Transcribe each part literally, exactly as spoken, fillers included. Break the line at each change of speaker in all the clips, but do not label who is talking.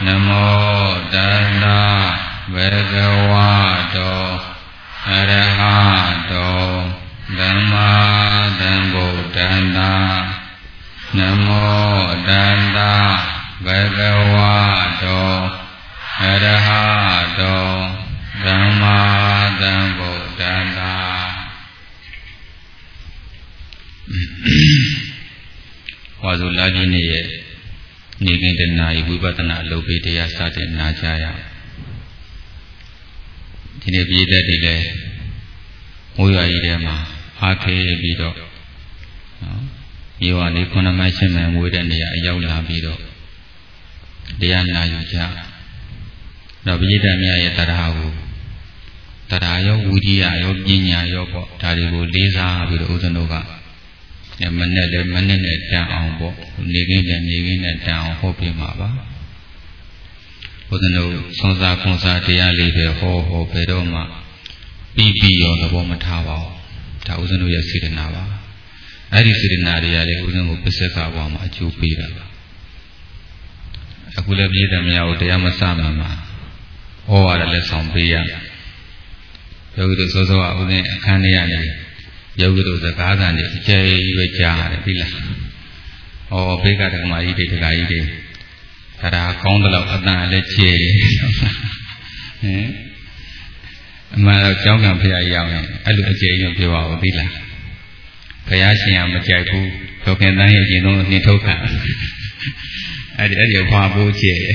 Namo Tassa Bhagavato Arahato Dhamma Sambuddhassa Namo Tassa Bhagavato Arahato Dhamma Sambuddhassa ဟောဆိုလာကြီးနေ့ရဲ့နေကင်းတနာဤဝိပဿနာအလုပ်ပေးတရားစတဲ့နာကြရဒီနေ့ပြည်သက်တွေလည်းမိုးရွာကြီးထဲမှာအားခဲပြီးတော့နော်မြေဝါနေခုနမိုက်ရှင်းမှန်ဝေးတဲ့နေရာအရောက်လာပြီးတော့တရားနာယူကြတော့ပြည်သက်များရဲ့တရားကိုတရားရောဝိရိယရောပညာရောပေါ့ဒါတွေကိုလေးစားပြီးတော့ဥဒ္ဒနောကမနဲ့လည်းမနဲ့နဲ့တန်အောင်ပေါ့နေခင်းနဲ့နေခင်းနဲ့တန်အောင်ဟောပြမှာပါဘုဒ္ဓနုသုံးစားခွန်စားတရားလေးပဲဟောဟောဘယ်တော့မှပြီးပြီးရောသဘောမထားပါဘူးဒါဥဒ္ဓနုရဲ့စေတနာပါအဲ့ဒီစေတနာတွေကလည်းဥဒ္ဓနုကိုပစ္စကဘဝမှာအကျိုးပေးတာပါအခုလည်းပြည်သူများကိုတရားမစမှမှာဟောရတယ်လည်းဆောင်ပေးရယောဂီတို့စောစောကဥဒ္ဓနအခန်းထဲကနေယောဂီတို့စကားသံတွေအကျယ်ရွယ်ကြားရတယ်ပြီလား။ဩဘေကဓမ္မကြီးတွေဒကာကြီးတွေဒါဒါကောင်းတယ်လို့အတန်လည်းကျယ်ဟင်အမှန်တော့ကျောင်းကံဖရာကြီးရောက်ရင်အဲ့လိုအကျယ်ကြီးပြောပါဦးပြီလား။ဘုရားရှင်ကမကြိုက်ဘူးဒေါခင်တန်းရဲ့ရင်သုံးနှင်ထုတ်ခံအဲ့ဒီအဲ့ဒီဖွာဖို့ကျယ်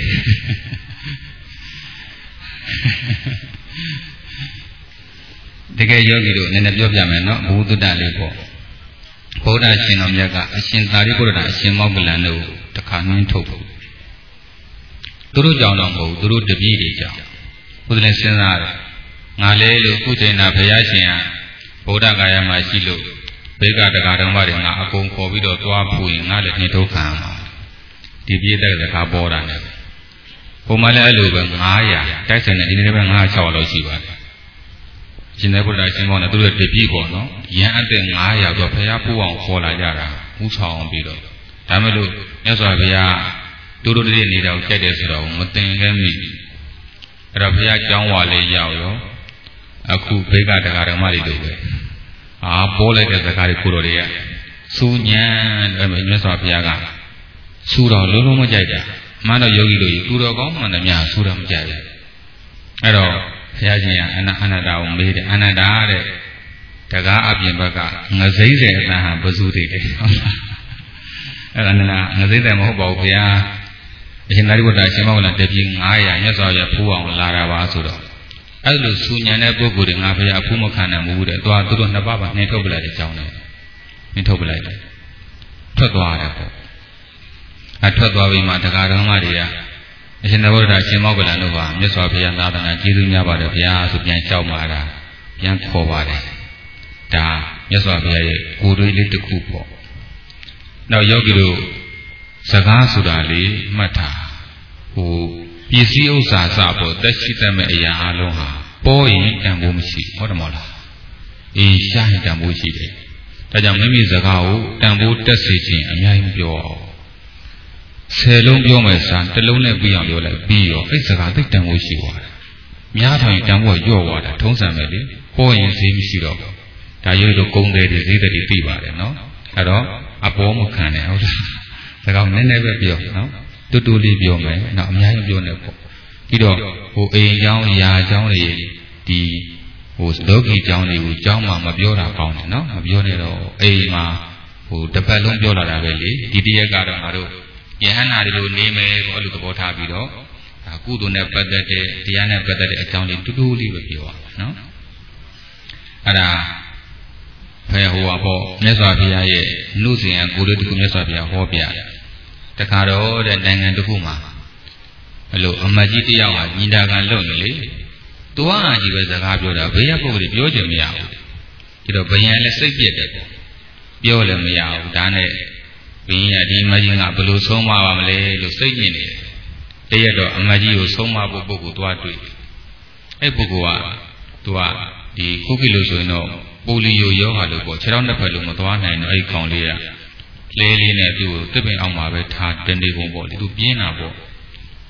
တကယ်ယောဂီတို့နည်းနည်းပြောပြမယ်နော်ဘုဒ္ဓတလေးပေါ့ဘုရားရှင်တော်မြတ်ကအရှင်သာရိပုတ္တရာအရှင်မောဂလန်တို့တခါနှင်းထုတ်ဘူးသူတို့ကြောင့်တော့မဟုတ်သူတို့တပည့်တွေကြောင့်ဘုရားလည်းစဉ်းစားတယ်ငါလေးလို့ကုသိဏဘုရားရှင်ကဗုဒ္ဓဂါယမှာရှိလို့ဘေကတကာတော်မတွေငါအကုန်ခေါ်ပြီးတော့သွားဖူးရင်ငါလည်းနှင်းထုတ်ခံမှာဒီပြည့်တဲ့စကားပေါ်တာနဲ့ပုံမှန်လည်းအဲ့လိုပဲငါးရာတိုက်ဆိုင်တဲ့ဒီနေ့ပဲငါးရာ၆ရာလောက်ရှိပါတယ်ရှင်သေဗုဒ္ဓရှင်မောင်းနဲ့သူတို့တပည့်ပေါ့နော်ရန်အသက်ငါးရာတော့ဘုရားပူအောင်ခေါ်လာကြတာဥဆောင်အောင်ပြီးတော့ဒါမဲ့လို့မြတ်စွာဘုရားတို့တို့တည်းနေတာကိုကြိုက်တယ်ဆိုတော့မတင်ခဲ့မိအဲ့တော့ဘုရားကျောင်းဝါလေးရောက်ရောအခုဘေကတကာဓမ္မတွေတို့ပဲအာပေါ်လိုက်တဲ့စကားတွေကိုတော်တွေကစူညံတယ်မြတ်စွာဘုရားကစူတော်လုံးလုံးမကြိုက်တာမှန်တော့ယောဂီတို့ကြီးသူတော်ကောင်းမှန်တယ်များစူတော်မကြိုက်ဘူးအဲ့တော့ဘုရားရှင်ကအနအနန္တကိုမေးတယ်အနန္တတဲ့တကားအပြင်ဘက်ကငစိမ့်တဲ့အတန်ဟာဘယ်သူတွေလဲအဲ့ဒါနနာငစိမ့်တယ်မဟုတ်ပါဘူးဘုရားအရှင်သာရိပုတ္တရာရှင်မောဂလန်တပည့်ငါးရာမြတ်စွာဘုရားဖူးအောင်လာတာပါဆိုတော့အဲ့လိုစူညံတဲ့ပုဂ္ဂိုလ်တွေငါဘုရားဖူးမခံနိုင်ဘူးတဲ့သွားသူတို့နှစ်ပါးပါနှင်ထုတ်ပလိုက်တဲ့အကြောင်းနဲ့နှင်ထုတ်ပလိုက်တယ်ထွက်သွားတယ်ပေါ့အထွက်သွားပြီးမှတကားတော်မတွေကအရှင်သာရိပုတ္တရာရှင်မောဂလန်တို့ကမြတ်စွာဘုရားသာသနာကျေးဇူးများပါတယ်ဗျာဆိုပြန်လျှောက်มาတာပြန်ခေါ်ပါတယ်ဒါမြတ်စွာဘုရားရဲ့ကိုယ်တွေးလေးတစ်ခုပေါ့နောက်ယောဂီတို့စကားဆိုတာလေးမှတ်ထားဟိုပစ္စည်းဥစ္စာစပေါ့သက်ရှိတတ်မဲ့အရာအလုံးဟာပေါ်ရင်တန်ဖိုးမရှိဟုတ်တယ်မဟုတ်လားအေးရှားရင်တန်ဖိုးရှိတယ်ဒါကြောင့်မိမိစကားကိုတန်ဖိုးတက်စေခြင်းအများကြီးပြောအောင်ဆယ်လုံးပြောမယ်စာတစ်လုံးနဲ့ပြီးအောင်ပြောလိုက်ပြီးရောအဲ့စကားသိတန်ဖို့ရှိသွားတယ်။များထောင်ရင်တန်ဖို့ညော့သွားတာထုံးစံပဲလေ။ပေါ်ရင်ဈေးမရှိတော့ဘူး။ဒါရွေးလို့ကုန်းတယ်တွေဈေးတွေသိပါတယ်နော်။အဲ့တော့အပေါ်မခံနဲ့ဟုတ်လား။စကားနည်းနည်းပဲပြောနော်။တူတူလေးပြောမယ်။နောက်အများကြီးပြောနေပေါ့။ပြီးတော့ဟိုအိမ်เจ้าအရာเจ้าတွေဒီဟိုလောကီเจ้าတွေကိုเจ้าမှမပြောတာကောင်းတယ်နော်။မပြောနေတော့အိမ်မှာဟိုတစ်ပတ်လုံးပြောလာတာပဲလေ။ဒီတရက်ကတော့ငါတို့ယဟန္တာတွေလိုနေမယ်ပေါ့အဲ့လိုသဘောထားပြီးတော့ဒါကုသိုလ်နဲ့ပတ်သက်တဲ့တရားနဲ့ပတ်သက်တဲ့အကြောင်းလေးတူတူလေးပဲပြောရအောင်နော်အဲ့ဒါဖယ်ဟိုပါပေါ့မြတ်စွာဘုရားရဲ့နှုတ်စဉ်ကိုလေးတစ်ခုမြတ်စွာဘုရားဟောပြတယ်တခါတော့တဲ့နိုင်ငံတစ်ခုမှာအဲ့လိုအမတ်ကြီးတယောက်ဟာညီတာခံလုပ်နေလေသူကကြီးပဲစကားပြောတာဘေးရပုဂ္ဂိုလ်ပြောချင်မရဘူးဒီတော့ဘယံလည်းစိတ်ပြက်တယ်ပေါ့ပြောလည်းမရဘူးဒါနဲ့ဘင်းရဒီမကြီးကဘယ်လိုဆုံးမပါမလဲလို့စိတ်ညစ်နေတယ်တရက်တော့အမကြီးကိုဆုံးမဖို့ပုဂ္ဂိုလ်သွားတွေ့အဲ့ပုဂ္ဂိုလ်ကသူကဒီခုခိလို့ဆိုရင်တော့ပိုလီယိုယောဂါလို့ပေါ့ခြေထောက်နှစ်ဖက်လုံးမသွားနိုင်တော့အဲ့ခေါင်လေးကလဲလေးနဲ့သူ့ကိုတစ်ပင်အောင်မှာပဲထားတနေကုန်ပေါ့လေသူပြင်းတာပေါ့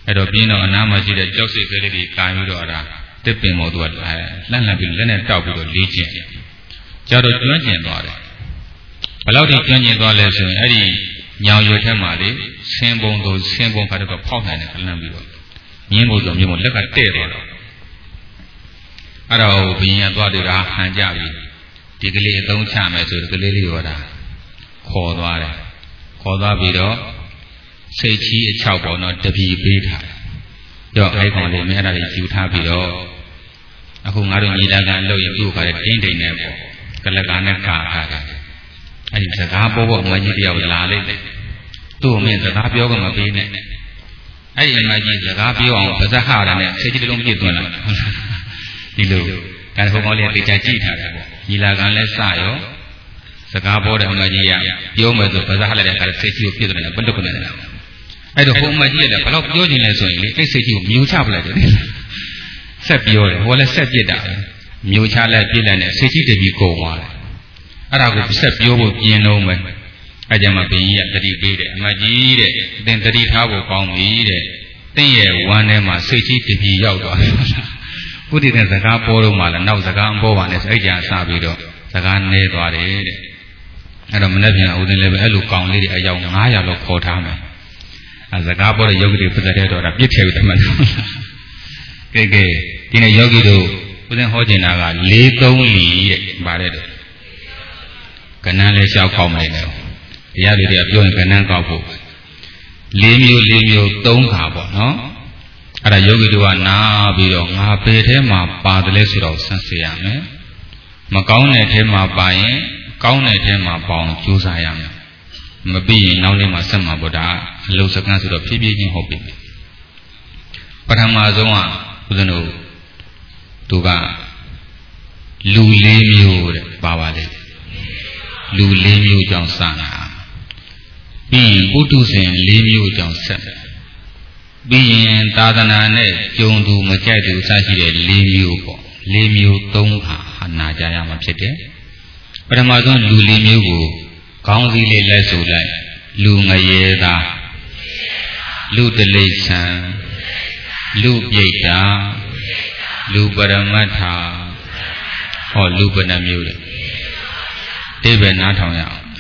အဲ့တော့ပြင်းတော့အနားမှာရှိတဲ့ကြောက်စိတ်ကလေးတွေကာပြီးတော့အဲ့ဒါတစ်ပင်ပေါ်သူကလှမ်းလှမ်းပြီးလက်နဲ့တောက်ပြီးတော့လေးကျင်ကြတော့ကျွမ်းကျင်သွားတယ်ဘယ်လောက်ထိကျွမ်းကျင်သွားလဲဆိုရင်အဲ့ဒီညောင်ရွယ်ထက်မှလေဆင်းပုံတို့ဆင်းပုံခါတော့ဖောက်နိုင်တယ်လှမ်းပြီးတော့မြင်းဖို့ဆိုမြင်းဖို့လက်ကတဲ့သွားတော့အဲ့တော့ဘင်းရသွားတယ်ကဟန်ကြပြီဒီကလေးအသုံးချမယ်ဆိုဒီကလေးလေးရောတာခေါ်သွားတယ်ခေါ်သွားပြီးတော့စိတ်ကြီးအချောက်ပေါ်တော့တပီပေးထားတယ်တော့အဲ့ကောင်လေးမင်းအဲ့ဒါလေးယူထားပြီးတော့အခုငါတို့ညီလာခံလုပ်ရင်သူ့ခါလေးတင်းတိမ်နေပေါ့ကလကာနဲ့ကာထားတယ်အဲ့ဒီစကားပေါ်ပေါ်အမကြီးတယောက်လာလိုက်တယ်သူ့အမေစကားပြောကမပေးနဲ့အဲ့ဒီအမကြီးစကားပြောအောင်ဗဇက်ဟာတာနဲ့စိတ်ကြီးလုံးပြည့်သွင်းလာဒီလိုဒါဟိုကောင်လေးတေချာကြည့်ထားတယ်ပေါ့ညီလာခံလဲစရောစကားပေါ်တဲ့အမကြီးကပြောမယ်ဆိုဗဇက်ဟာလိုက်တဲ့အခါစိတ်ကြီးကိုပြည့်သွင်းတယ်ဘတ်တုကနေတယ်အဲ့တော့ဟိုအမကြီးကလည်းဘယ်တော့ပြောချင်လဲဆိုရင်လေအဲ့စိတ်ကြီးကိုမြူချပလိုက်တယ်ဆက်ပြောတယ်ဟိုလည်းဆက်ပြစ်တာမြူချလိုက်ပြစ်လိုက်နဲ့စိတ်ကြီးတပြီးကုန်သွားတယ်အဲ့ဒါကိုဆက်ပြောဖို့ပြင်းလုံးပဲအဲ့ကြမှာဘင်းကြီးကတတိပေးတယ်အမကြီးတဲ့သင်တတိထားဖို့ကောင်းပြီတဲ့သင်ရဲ့ဝမ်းထဲမှာစိတ်ကြီးတပြီးရောက်သွားတယ်ဥဒိတဲ့စကားပေါ်တော့မှလည်းနောက်စကားမပေါ်ပါနဲ့ဆိုအဲ့ကြစပြီးတော့စကားနဲသွားတယ်တဲ့အဲ့တော့မနေ့ပြန်ဥဒိလည်းပဲအဲ့လိုကောင်းလေးတွေအယောက်ငါးရာလောက်ခေါ်ထားမယ်အဲစကားပေါ်တဲ့ယောဂီတွေပတ်သက်တဲ့တော့ဒါပြစ်ထည့်ပြီးတမန်ကဲကဲဒီနေ့ယောဂီတို့ဥဒိဟောကျင်တာက၄သုံးလီတဲ့ပါတယ်တဲ့ကဏ္ဍလေးလျှောက်ခေါက်မယ်လေတရားတွေပြောရင်ကဏ္ဍကောက်ဖို့၄မျိုး၄မျိုး၃ခါပေါ့နော်အဲ့ဒါယောဂီတို့ကနားပြီးတော့ငါပေထဲမှာပါတယ်လဲဆိုတော့ဆန်းစေရမယ်မကောင်းတဲ့ထဲမှာပါရင်ကောင်းတဲ့ထဲမှာပေါအောင်ကြိုးစားရမယ်မပြီးရင်နောက်နေ့မှာဆက်မှာပေါ့ဒါအလုံးစကန်းဆိုတော့ဖြည်းဖြည်းချင်းဟုတ်ပြီပထမဆုံးကဦးဇင်းတို့သူကလူ၄မျိုးတဲ့ပါပါလေလူ၄မျိုးကြောင့်စတာပြီးရင်ပုထုဇဉ်၄မျိုးကြောင့်ဆက်တယ်ပြီးရင်သာသနာနဲ့ကြုံသူမကြိုက်သူစရှိတဲ့၄မျိုးပေါ့၄မျိုး၃ခါနာကြရမှာဖြစ်တယ်ပထမဆုံးလူ၄မျိုးကိုခေါင်းစည်းလေးလက်ဆိုလိုက်လူငရေသာလူတလိษံလူပြိတ္တာလူပရမတ္ထာဟောလူဘယ်နှမျိုးလဲတိဗေနားထောင်ရအောင်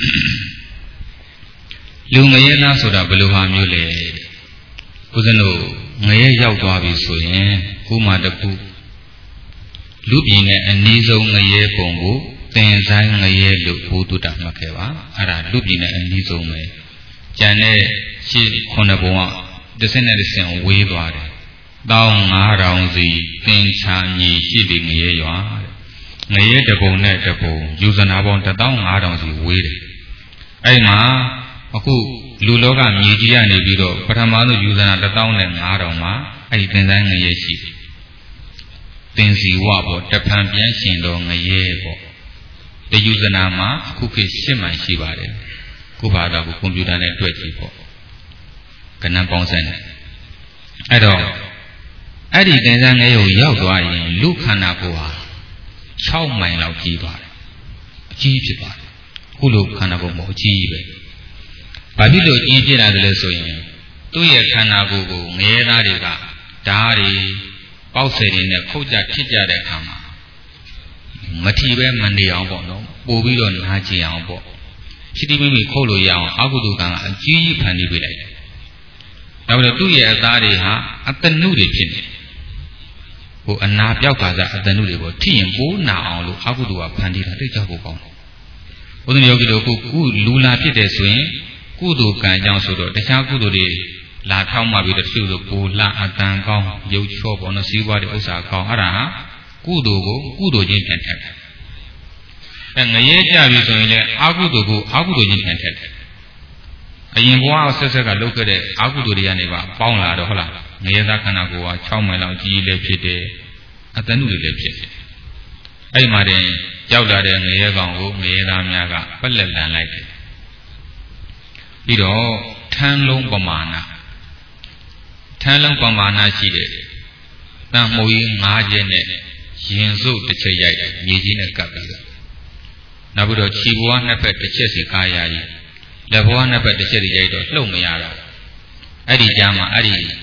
လူငရေသားဆိုတာဘယ်လိုဟာမျိုးလဲဦးဇင်းတို့ငရေရောက်သွားပြီဆိုရင်ခုမှတခုလူပြည်နဲ့အနည်းဆုံးငရေပုံကိုသင်ဆိုင်ငရေလို့ဘုဒ္ဓတာမှတ်ခဲ့ပါအဲ့ဒါလူပြည်နဲ့အနည်းဆုံးပဲကျန်တဲ့ရှင်းခုနှစ်ပုံကတစ်စင်းနဲ့တစ်စင်းဝေးသွားတယ်တောင်းငါးထောင်စီသင်္ချာမြေရှိတဲ့ငရေရွာငရေတပုံနဲ့တပုံယူဇနာပေါင်းတစ်သောင်းငါးထောင်စီဝေးတယ်အဲ့မှာအခုလူလောကမြေကြီးကနေပြီးတော့ပထမဆုံးယူဇနာတစ်သောင်းနဲ့ငါးထောင်မှာအဲ့ဒီသင်္ဆိုင်ငရေရှိတယ်သင်စီဝပေါ့တဖန်ပြန်ရှင်တော်ငရေပေါ့တယူဇနာမှာအခုခေတ်ရှစ်မှန်ရှိပါတယ်ခုဘာသာကိုကွန်ပျူတာနဲ့တွက်ကြည့်ပေါ့ကဏ္ဍပေါင်းစံတယ်အဲ့တော့အဲ့ဒီသင်္ဆိုင်ငရေကိုရောက်သွားရင်လူခန္ဓာကိုယ်ဟာ၆မိုင်လောက်ကြီးသွားတယ်အကြီးဖြစ်သွားတယ်ခုလိုခန္ဓာကိုယ်မဟုတ်အကြီးပဲဘာဖြစ်လို့အကြီးဖြစ်လာတယ်လဲဆိုရင်သူ့ရဲ့ခန္ဓာကိုယ်ကိုငရေသားတွေကဓာတ်တွေပေါက်ဆယ်တွေနဲ့ခုတ်ကြထစ်ကြတဲ့အခါမှာမထီပဲမနေအောင်ပေါ့နော်ပို့ပြီးတော့နားကျင်အောင်ပေါ့ရှိတိမိမိခုတ်လို့ရအောင်အကုသိုလ်ကံကအကြီးကြီးဖန်တီးပေးလိုက်တယ်နောက်ပြီးတော့သူ့ရဲ့အသားတွေဟာအတနုတွေဖြစ်နေဟိုအနာပြောက်ကစားအတနုတွေပေါ့ထိရင်ပိုးနာအောင်လို့အကုသိုလ်ကဖန်တီးတာတိတ်ကြောက်ဖို့ကောင်းတယ်ဘုရားယောဂီတို့ခုကုလူလာဖြစ်တယ်ဆိုရင်ကုသိုလ်ကံကြောင့်ဆိုတော့တခြားကုသိုလ်တွေလာထောက်မှပြီးတော့သူ့ဆိုကိုလာအတန်ကောင်းရုပ်ချော့ပေါ်တော့စီးပွားတဲ့ဥစ္စာကောင်းအဲ့ဒါဟာကုသိုလ်ကိုကုသိုလ်ချင်းပြန်ထက်တယ်အဲငရဲကြပြီဆိုရင်လည်းအကုသိုလ်ကိုအကုသိုလ်ချင်းပြန်ထက်တယ်အရင်ဘဝဆက်ဆက်ကလုပ်ခဲ့တဲ့အကုသိုလ်တွေကနေပါပေါင်းလာတော့ဟုတ်လားငရဲသားခန္ဓာကိုယ်က၆မိုင်လောက်ကြီးလည်းဖြစ်တယ်အတဏုတွေလည်းဖြစ်တယ်အဲ့ဒီမှာတင်ရောက်လာတဲ့ငရဲကောင်ကိုငရဲသားများကပက်လက်လန်လိုက်တယ်ပြီးတော့ထမ်းလုံးပမာဏထမ်းလုံးပမာဏရှိတယ်တန်မှုကြီး၅ကျင်းနဲ့ရင်စုပ်တစ်ချက်ရိုက်တယ်မြေကြီးနဲ့ကပ်ပြီးတော့နောက်ပြီးတော့ခြေဘဝနှစ်ဖက်တစ်ချက်စီကာရကြီးလက်ဘဝနှစ်ဖက်တစ်ချက်စီရိုက်တော့လှုပ်မရတော့အဲ့ဒီကြားမှာအဲ့ဒီ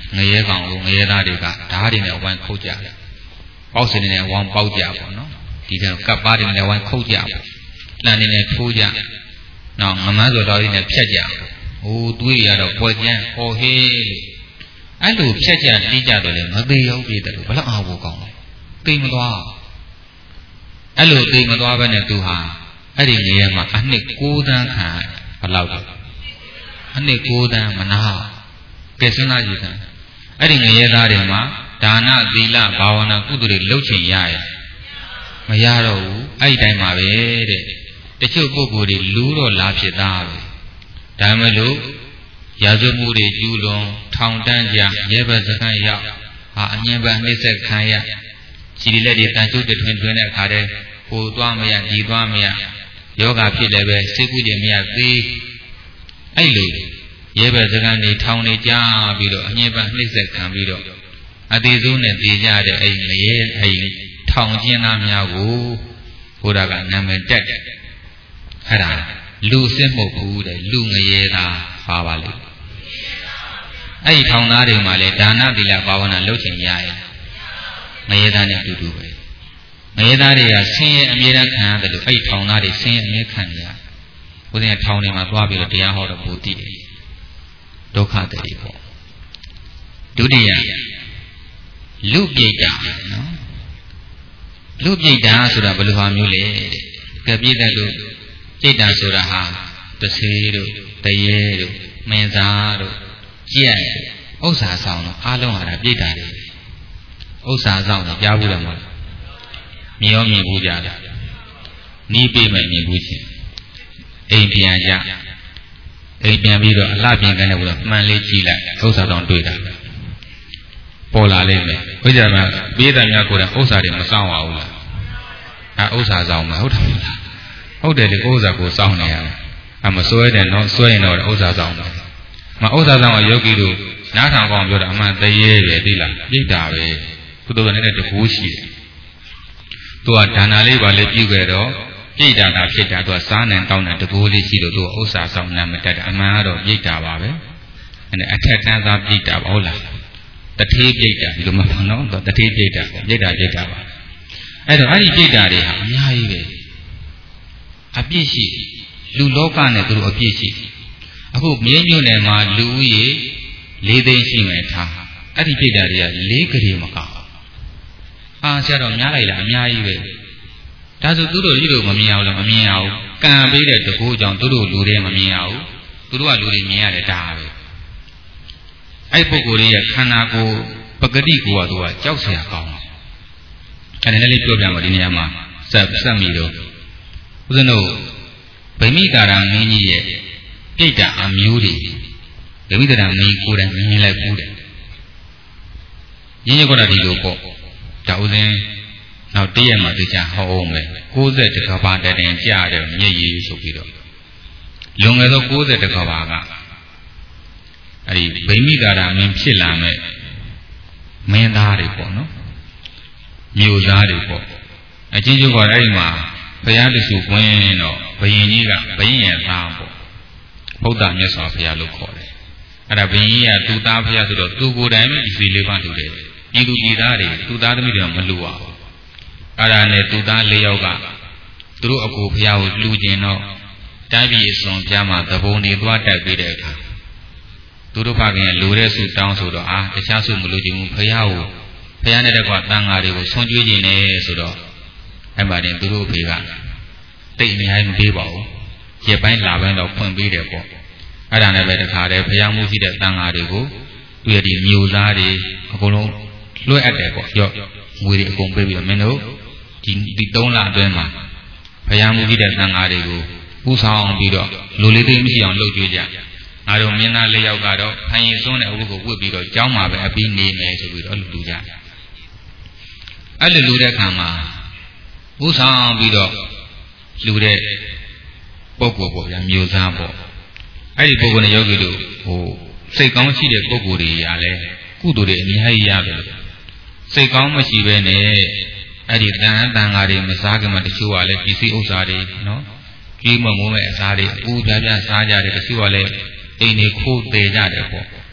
ငရဲကောင်ကိုငရဲသားတွေကဓာတ်တွေနဲ့ဝိုင်းခုတ်ကြတယ်ပေါက်စင်တွေနဲ့ဝိုင်းပေါက်ကြပေါ့နော်ဒီကကပ်ပါးတွေနဲ့ဝိုင်းခုတ်ကြပေါ့လမ်းတွေနဲ့ထိုးကြနောက်ငမန်းစော်တော်တွေနဲ့ဖြတ်ကြဟိုတွေးရတော့ပွဲကျန်းဟောဟေးအဲ့လိုဖြတ်ကြတီးကြတော့လေမသေးရောက်ပြည့်တယ်လို့ဘလောက်အားဖို့ကောင်းလဲသိမသွားအဲ့လိုသိမသွားဘဲနဲ့သူဟာအဲ့ဒီငရဲမှာအနှစ်ကိုးသန်းခံဘလောက်လဲအနှစ်ကိုးသန်းမနာကဲစဉ်းစားကြည့်စမ်းအဲ့ဒီငရဲသားတွေမှာဒါနသီလဘာဝနာကုသိုလ်တွေလုပ်ချင်ရရဲ့မရတော့ဘူးအဲ့ဒီတိုင်းမှာပဲတဲ့တချို့ပုဂ္ဂိုလ်တွေလူတော့လာဖြစ်သားပဲဒါမှမဟုတ်ရာဇဝမှုတွေကျူးလွန်ထောင်တန်းကြရဲဘက်စခန်းရောက်ဟာအငြင်းပန်းနှိမ့်ဆက်ခံရခြေလက်တွေတန်ကျုပ်တွေထွင်ထွင်တဲ့အခါတည်းဟိုသွားမရဒီသွားမရယောဂဖြစ်လည်းပဲစိတ်ကူးတယ်မရသေးအဲ့လိုရဲဘက်စခန်းတွေထောင်နေကြပြီးတော့အငြင်းပန်းနှိမ့်ဆက်ခံပြီးတော့အသေးဆုံးနဲ့တေကြတဲ့အဲ့ငရဲအဲ့ထောင်ကျင်းသားများကိုဘုရားကနာမည်တက်တယ်အဲ့ဒါလူစစ်မဟုတ်ဘူးတဲ့လူငရဲသားပါပါလေအဲ့ဒီထောင်သားတွေမှာလေဒါနသီလဘာဝနာလုပ်ချင်ရရဲ့ငရဲသားနဲ့အတူတူပဲငရဲသားတွေကဆင်းရဲအမြဲတမ်းခံရတယ်လို့အဲ့ဒီထောင်သားတွေဆင်းရဲအမြဲခံရဘုရားထောင်တွေမှာသွားပြီးတော့တရားဟောတော့ဘုသိတယ်ဒုက္ခတည်းပေါ့ဒုတိယလူပြိတ္တာနော်လူပြိတ္တာဆိုတာဘယ်လိုဟာမျိုးလဲကပြိတ္တာတို့ပြိတ္တာဆိုတာဟာတဆေးတို့တရေတို့မင်းသားတို့ကြက်ဥစ္စာဆောင်တို့အားလုံးဟာဒါပြိတ္တာတွေဥစ္စာဆောင်တို့ကြားဘူးတယ်မဟုတ်မြင်ရောမြင်ဘူးကြတယ်နီးပေးမယ်မြင်ဘူးချင်းအိမ်ပြန်ကြအိမ်ပြန်ပြီးတော့အလှပြင်ကနေပြီးတော့မှန်လေးကြည့်လိုက်ဥစ္စာဆောင်တွေ့တာပေါ်လာလိမ့်မယ်ဘုရားကပေးတယ်များကိုယ်တိုင်ဥစ္စာတွေမဆောင်ပါဘူးလားအဲဥစ္စာဆောင်မှာဟုတ်တယ်ဟုတ်တယ်လေဥစ္စာကိုစောင့်နေရတယ်အမစွဲတယ်နော်စွဲရင်တော့ဥစ္စာစောင့်တယ်မဥစ္စာစောင့်ကယောဂီတို့နားထောင်ကောင်းပြောတာအမှန်တရေပဲသိလားပြိတ္တာပဲသူတို့ကလည်းတကူရှိတယ်သူကဒါနာလေးပါလေပြုခဲ့တော့ပြိတ္တာတာဖြစ်တာသူကစားနံတောင်းနံတကူလေးရှိလို့သူကဥစ္စာစောင့်နာမတက်တာအမှန်ကတော့ပြိတ္တာပါပဲအဲအထက်တန်းသားပြိတ္တာပါဟုတ်လားတထေးပြိတ္တာဒီလိုမဟုတ်နော်တထေးပြိတ္တာပြိတ္တာပြိတ္တာပါအဲ့တော့အဲ့ဒီပြိတ္တာတွေဟာအများကြီးပဲအပြည့်ရှိလူလောကနဲ့သူတို့အပြည့်ရှိအခုမြင်းညွန့်နယ်မှာလူဦးရေလေးသိန်းရှိမယ်ထားအဲ့ဒီပြိတ္တာတွေကလေးကလေးမကအာဆရာတော်များလိုက်လားအများကြီးပဲဒါဆိုသူတို့လူတို့မမြင်အောင်လည်းမမြင်အောင်ကံပေးတဲ့တကူကြောင့်သူတို့လူတွေမမြင်အောင်သူတို့ကလူတွေမြင်ရတယ်ဒါပဲအဲ့ပုဂ္ဂိုလ်ရဲ့ခန္ဓာကိုယ်ပဂတိကိုကသူကကြောက်เสียကောင်းတယ်အဲ့ဒါလည်းပြောပြမှာဒီနေရာမှာစက်စက်မိတော့ဦးဇင်းတို့ဗိမိကာရမင်းကြီးရဲ့ပြိတ္တာအမျိုးတွေဗိမိကာရမင်းကိုယ်တိုင်မြင်လိုက်ဘူးတယ်ရင်းရကတော့ဒီလိုပေါ့ဒါဦးဇင်းနောက်တည့်ရမှာသိချဟောအောင်မယ်ကိုးဆယ်တကဘာတတင်ကြားတယ်မျက်ရည်ဆိုပြီးတော့လွန်ခဲ့သောကိုးဆယ်တကဘာကအဲ့ဒီဗိမိကာရမင်းဖြစ်လာမဲ့မင်းသားတွေပေါ့နော်မြို့သားတွေပေါ့အချင်းချင်းကအဲ့ဒီမှာဘုရားတဆူကွင်းတော့ဘယင်ကြီးကဘယင်ရဲ့သားပေါ့ဘုရားမြတ်စွာဘုရားလို့ခေါ်တယ်အဲ့ဒါဘယင်ကြီးကသူ့သားဘုရားဆိုတော့သူကိုယ်တိုင်ပဲဒီစီလေးပါတူတယ်ဤသူဤသားတွေသူ့သားသမီးတွေကမလူပါဘူးအဲ့ဒါနဲ့သူ့သားလေးယောက်ကသူတို့အကိုဘုရားကိုလူကျင်တော့တိုင်းပြည်အစွန်ပြားမှာသဘုံတွေသွားတက်ပြီးတဲ့အခါသူတို့ဖခင်လူတဲ့စုတောင်းဆိုတော့အာတခြားစုမလူချင်ဘူးဘုရားကိုဘုရားနဲ့တကွတန်ဃာတွေကိုဆွံ့ကြွေးခြင်းနဲ့ဆိုတော့အဲ့မှာတင်သူတို့ဖေကတိတ်အများကြီးမပေးပါဘူးရပိုင်းလာပိုင်းတော့ဖွင့်ပေးတယ်ပေါ့အဲ့ဒါနဲ့ပဲတခါတည်းဘုရားမှုရှိတဲ့တန်ဃာတွေကိုသူရဒီမျိုးသားတွေအကုန်လုံးလွှဲအပ်တယ်ပေါ့ရော့ငွေတွေအကုန်ပေးပြီးတော့မင်းတို့ဒီဒီသုံးလအတွင်းမှာဘုရားမှုရှိတဲ့တန်ဃာတွေကိုပူဆောင်ပြီးတော့လူလေးသိမရှိအောင်လုပ်ကြွေးကြငါတို့မင်းသားလေးယောက်ကတော့ဖန်ရင်စွန်းတဲ့ဥပုကိုဝတ်ပြီးတော့ကျောင်းမှာပဲအပြီးနေမယ်ဆိုပြီးတော့အဲ့လိုလူကြအဲ့လိုလူတဲ့ခံမှာပူဆောင်ပြီးတော့လူတဲ့ပုဂ္ဂိုလ်ပေါ့ဗျာမျိုးသားပေါ့အဲ့ဒီပုဂ္ဂိုလ်နဲ့ယောဂီတို့ဟိုစိတ်ကောင်းရှိတဲ့ပုဂ္ဂိုလ်တွေရာလဲကုသိုလ်တွေအများကြီးရတယ်စိတ်ကောင်းမရှိဘဲနဲ့အဲ့ဒီတန်တန်ဃာတွေမစားကြမှာတချို့ကလည်းပစ္စည်းဥစ္စာတွေနော်ကြီးမမိုးမဲ့အစားတွေအပူပြားပြားစားကြတယ်တချို့ကလည်းအိမ်တွေခိုးသေးကြတယ်ပေါ့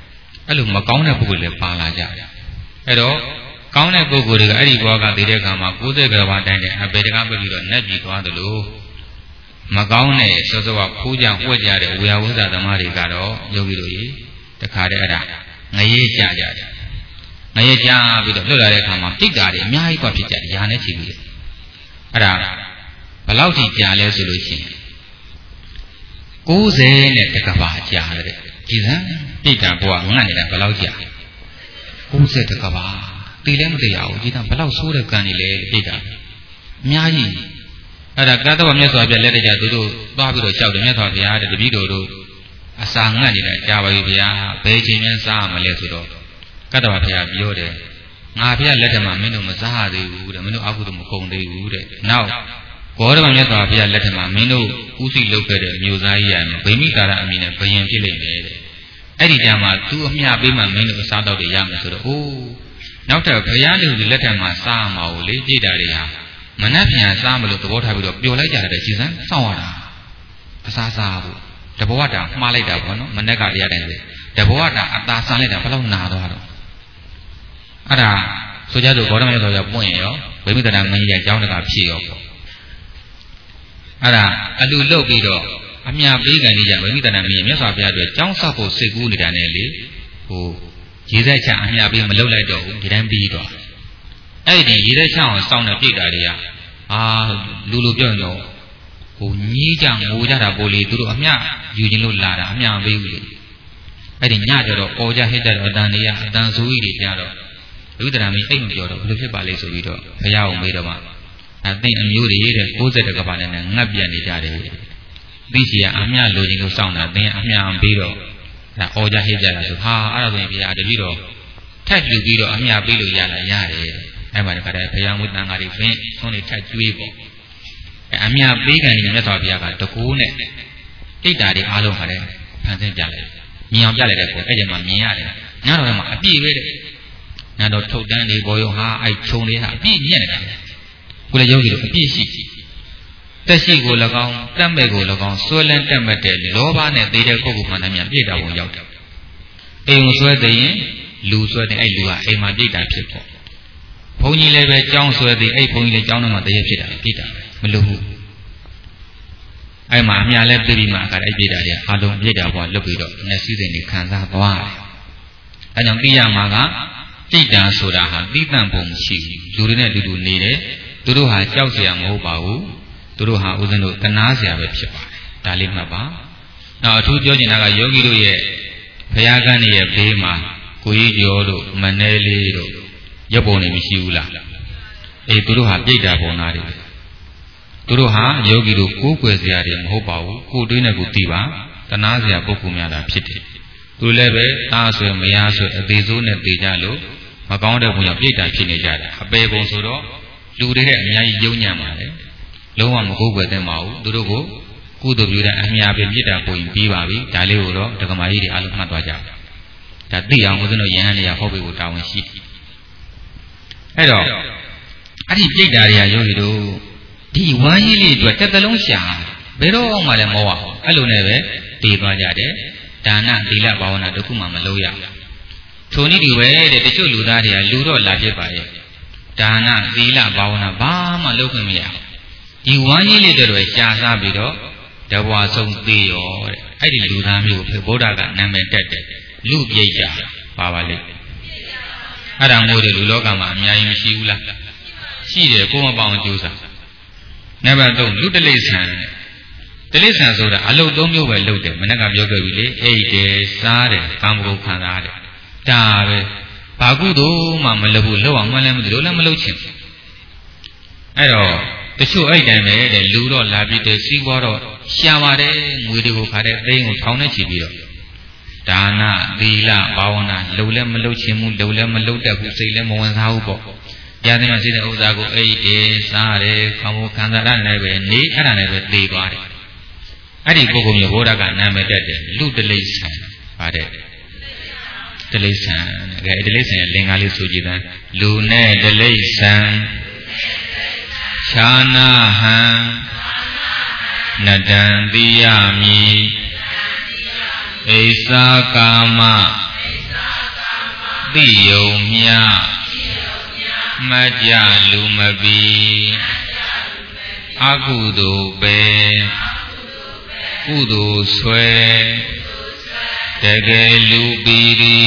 အဲ့လိုမကောင်းတဲ့ပုဂ္ဂိုလ်လည်းပါလာကြတယ်အဲ့တော့ကောင်းတဲ့ပုဂ္ဂိုလ်တွေကအဲ့ဒီဘဝကတည်တဲ့အခါမှာကိုယ်သက်ကဘာတိုင်းတဲ့အပေတကားပြပြီးတော့နှက်ပြီးသွားသလိုမကောင်းတဲ့စောစောကဖိုးကြဝှက်ကြတဲ့ဝေယဝိဇ္ဇသမားတွေကတော့ယောဂီတို့ကြီးတခါတည်းအဲ့ဒါငရေကြကြတယ်ငရေကြပြီးတော့လွတ်လာတဲ့အခါမှာတိတ်တာတွေအများကြီးกว่าဖြစ်ကြတယ်ယာနဲ့ချီပြီးအဲ့ဒါဘယ်လောက်ထိကြာလဲဆိုလို့ရှိရင်ကိုးဆယ်နဲ့တကဘာကြာတယ်ဒီစမ်းတိတ်တာဘဝငတ်နေတာဘယ်လောက်ကြာကိုးဆယ်တကဘာတည်လည်းမတည်ရဘူးဒီကဘယ်လောက်ဆိုးတဲ့ကံတွေလဲတိတ်တာအများကြီးအဲ့ဒါကတ္တဝမြတ်စွာဘုရားလက်တကြသူတို့သွားပြီးတော့လျှောက်တယ်မြတ်စွာဘုရားတဲ့တပည့်တော်တို့အစာငတ်နေတာကြာပါပြီဗျာဘယ်ချိန်မှစားမလဲဆိုတော့ကတ္တဝဘုရားပြောတယ်ငါဘုရားလက်ထက်မှာမင်းတို့မစားသေးဘူးတဲ့မင်းတို့အကုသိုလ်မကုန်သေးဘူးတဲ့နောက်ဘောဓမမြတ်စွာဘုရားလက်ထက်မှာမင်းတို့ဥသိလုပ်ခဲ့တဲ့မျိုးသားကြီးရမယ်ဗိမိတာရအမည်နဲ့ဘယင်ဖြစ်လိမ့်မယ်တဲ့အဲ့ဒီတည်းမှာသူအမျှပေးမှမင်းတို့အစားတော့တွေရမယ်ဆိုတော့အိုးနောက်ထပ်ဘုရားလူလက်ထက်မှာစားမှာကိုလေကြည်တာတွေဟာမနှက်ပြန်စားမလို့သဘောထားပြီးတော့ပျော်လိုက်ကြတဲ့ရှင်စံစောင့်ရတာအစားစားဖို့တဘောတာမှားလိုက်တာပေါ့နော်မနှက်ကတရားတိုင်းလေတဘောတာအသာဆန်းလိုက်တာဘယ်လောက်နာသွားတော့အဲ့ဒါဆိုကြတော့ဘောဓမရဆိုတော့ပွင့်ရောဝိမိတနာမင်းကြီးရဲ့အကြောင်းတကာဖြစ်ရောပေါ့အဲ့ဒါအလူလုတ်ပြီးတော့အမြပေးကန်ကြီးကြဝိမိတနာမင်းရဲ့မြတ်စွာဘုရားအတွက်ကြောင်းဆောက်ဖို့စိတ်ကူးနေတာနဲ့လေဟိုရေစက်ချအမြပေးမလုတ်လိုက်တော့ဘူးဒီတိုင်းပြီးတော့အဲ့ဒီရေသက်ချောင်းအောင်စောင့်နေပြိတ္တာတွေကအာလူလူပြောရင်တော့ဟိုညီးကြငိုကြတာပိုလေသူတို့အမျှယူခြင်းလို့လာတာအမျှမပေးဘူးလေအဲ့ဒီညကြတော့အော်ကြဟစ်ကြတော့အတန်တွေကအတန်ဆိုးကြီးတွေကြတော့ဝိသရာမင်းအိတ်မပြောတော့ဘယ်လိုဖြစ်ပါလဲဆိုပြီးတော့ဘုရားအောင်မေးတော့မှအသိအမျိုးတွေတဲ့ကိုးဆယ်တကဘာနဲ့ငတ်ပြန်နေကြတယ်သိစီကအမျှလိုခြင်းလို့စောင့်တာသင်အမျှအောင်ပြီးတော့ဒါအော်ကြဟစ်ကြတာဆိုဟာအဲ့ဒါဆိုရင်ဘုရားတပည့်တော်ထက်ယူပြီးတော့အမျှပေးလို့ရလာရတယ်အဲ့မှာတခါတည်းဘုရားဝိသံဃာတွေဖင်းဆုံးနေထက်ကျွေးပေါ့အမြပေးကန်နေမြတ်စွာဘုရားကတကူနဲ့တိတ်တာတွေအားလုံးခါတဲ့ဖန်ဆင်းပြလိုက်မြင်အောင်ပြလိုက်တဲ့ကိုအဲ့ဒီမှာမြင်ရတယ်ညတော်မှာအပြည့်ပဲတဲ့ညတော်ထုတ်တန်းတွေပေါ်ရောဟာအဲ့ခြုံလေးဟာအပြည့်ညက်နေတာကိုလည်းယောဂီတို့အပြည့်ရှိတက်ရှိကို၎င်းတက်မဲ့ကို၎င်းစွဲလန်းတက်မဲ့တဲ့လောဘနဲ့သေးတဲ့ပုဂ္ဂိုလ်မှန်တယ်များပြည့်တာပုံရောက်တယ်အိမ်ကိုစွဲသိရင်လူစွဲတဲ့အဲ့လူကအိမ်မှာပြည့်တာဖြစ်ပေါ့ဘုန်းကြီးလည်းပဲကြောင်းဆွဲသည်အဲ့ဘုန်းကြီးလည်းကြောင်းထဲမှာတရက်ဖြစ်တာပြိတာမလို့ဘူးအဲ့မှာအမြလည်းပြပြီးမှအခါအဲ့ပြိတာတွေအာလုံးပြိတာဘွားလွတ်ပြီးတော့မျက်စိစဉ်တွေခံစားသွားတယ်အဲကြောင့်သိရမှာကပြိတာဆိုတာဟာတိတန့်ပုံရှိလူတွေနဲ့အတူတူနေတယ်သူတို့ဟာကြောက်เสียမဟုတ်ပါဘူးသူတို့ဟာဦးဇင်းတို့တနာเสียပဲဖြစ်ပါတယ်ဒါလေးမှတ်ပါနောက်အထူးပြောချင်တာကယောဂီတို့ရဲ့ဘုရားကန်းရဲ့ဘေးမှာကိုကြီးကျော်တို့မနေလေးတို့ရုပ်ပုံနေမရှိဘူးလားအေးသူတို့ဟာပြိတ္တာပုံနာတွေသူတို့ဟာယောဂီတို့ကိုးကွယ်စရာတွေမဟုတ်ပါဘူးကိုယ်တွေးနဲ့ကိုယ်သိပါတနာစရာပုဂ္ဂိုလ်များတာဖြစ်တယ်သူလည်းပဲသားဆွေမယားဆွေအသေးစိုးနဲ့သိကြလို့မကောင်းတဲ့ဘုရားပြိတ္တာဖြစ်နေကြတယ်အပေပုံဆိုတော့လူတွေရဲ့အများကြီးယုံညံ့ပါတယ်လုံးဝမကိုးကွယ်သင့်ပါဘူးသူတို့ကိုကုသိုလ်ပြုတဲ့အမြာပင်ပြိတ္တာပုံရင်ပြီးပါပြီဒါလေးကိုတော့ဒကမာကြီးတွေအားလုံးမှတ်သွားကြဒါသိအောင်ဦးဇင်းတို့ယဟန်တွေကဟောပေးဖို့တာဝန်ရှိတယ်အဲ့တော့အဲ့ဒီပြိတ္တာတွေကယောဂီတို့ဒီဝမ်းကြီးလေးအတွက်တစ်သလုံးရှာဘယ်တော့မှလည်းမဟုတ်အောင်အဲ့လိုနဲ့ပဲတည်သွားကြတယ်ဒါနသီလဘာဝနာတစ်ခုမှမလုပ်ရထိုနည်းတူပဲတဲ့တချို့လူသားတွေကလူတော့လာဖြစ်ပါရဲ့ဒါနသီလဘာဝနာဘာမှလုပ်ခွင့်မရဒီဝမ်းကြီးလေးတွေရှာစားပြီးတော့တဘွားဆုံးသေးရောတဲ့အဲ့ဒီလူသားမျိုးကိုဘုရားကနာမည်တက်တယ်လူပြိတ္တာပါပါလိမ့်အဲ့ဒါမျိုးတွေလူလောကမှာအများကြီးမရှိဘူးလားရှိတယ်ကိုမပေါအောင်ကြိုးစားနံပါတ်သုံးလူတလိษံတလိษံဆိုတာအလုပ်သုံးမျိုးပဲလုပ်တယ်မနေ့ကပြောခဲ့ပြီလေအိတ်တယ်စားတယ်ကာမဂုဏ်ခံစားတယ်ဒါပဲဘာကုသိုလ်မှမလုပ်ဘူးလုပ်အောင်မှလည်းမသိလို့လည်းမလုပ်ချင်အဲ့တော့တချို့အဲ့တိုင်းပဲတဲ့လူတော့လာပြီးတဲ့စီးပွားတော့ရှာပါတယ်ငွေတွေကိုခါတဲ့သိန်းကိုထောင်နဲ့ချီပြီးတော့ဒါနသီလဘာဝနာလုံလည်းမလုံချင်ဘူးလုံလည်းမလုံတတ်ဘူးစိတ်လည်းမဝင်စားဘူးပေါ့တရားသင်မှရှိတဲ့ဥစ္စာကိုအိတ်တယ်စားတယ်ခံဖို့ခံစားရတဲ့ပဲနေအဲ့ဒါနဲ့ပဲသိသွားတယ်အဲ့ဒီပုဂ္ဂိုလ်မျိုးဘုရားကနာမည်တက်တယ်လူတလိษံပါတဲ့တလိษံကဲတလိษံရဲ့လင်္ကာလေးဆိုကြည့်တယ်လူနဲ့တလိษံခြာနာဟံနတံတိယမိဣစ္ဆာကာမသိယုံမြမကြလူမပီအကုသိုလ်ပဲကုသိုလ်ဆွဲတကယ်လူပီရီ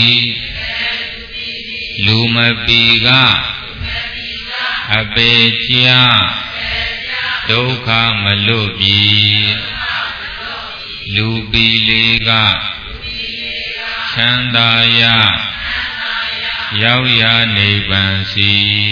လူမပီကအပေချာဒုက္ခမလွတ်ပြီလူပီလေးကချမ်းသာရရောက်ရနိဗ္ဗာန်စီ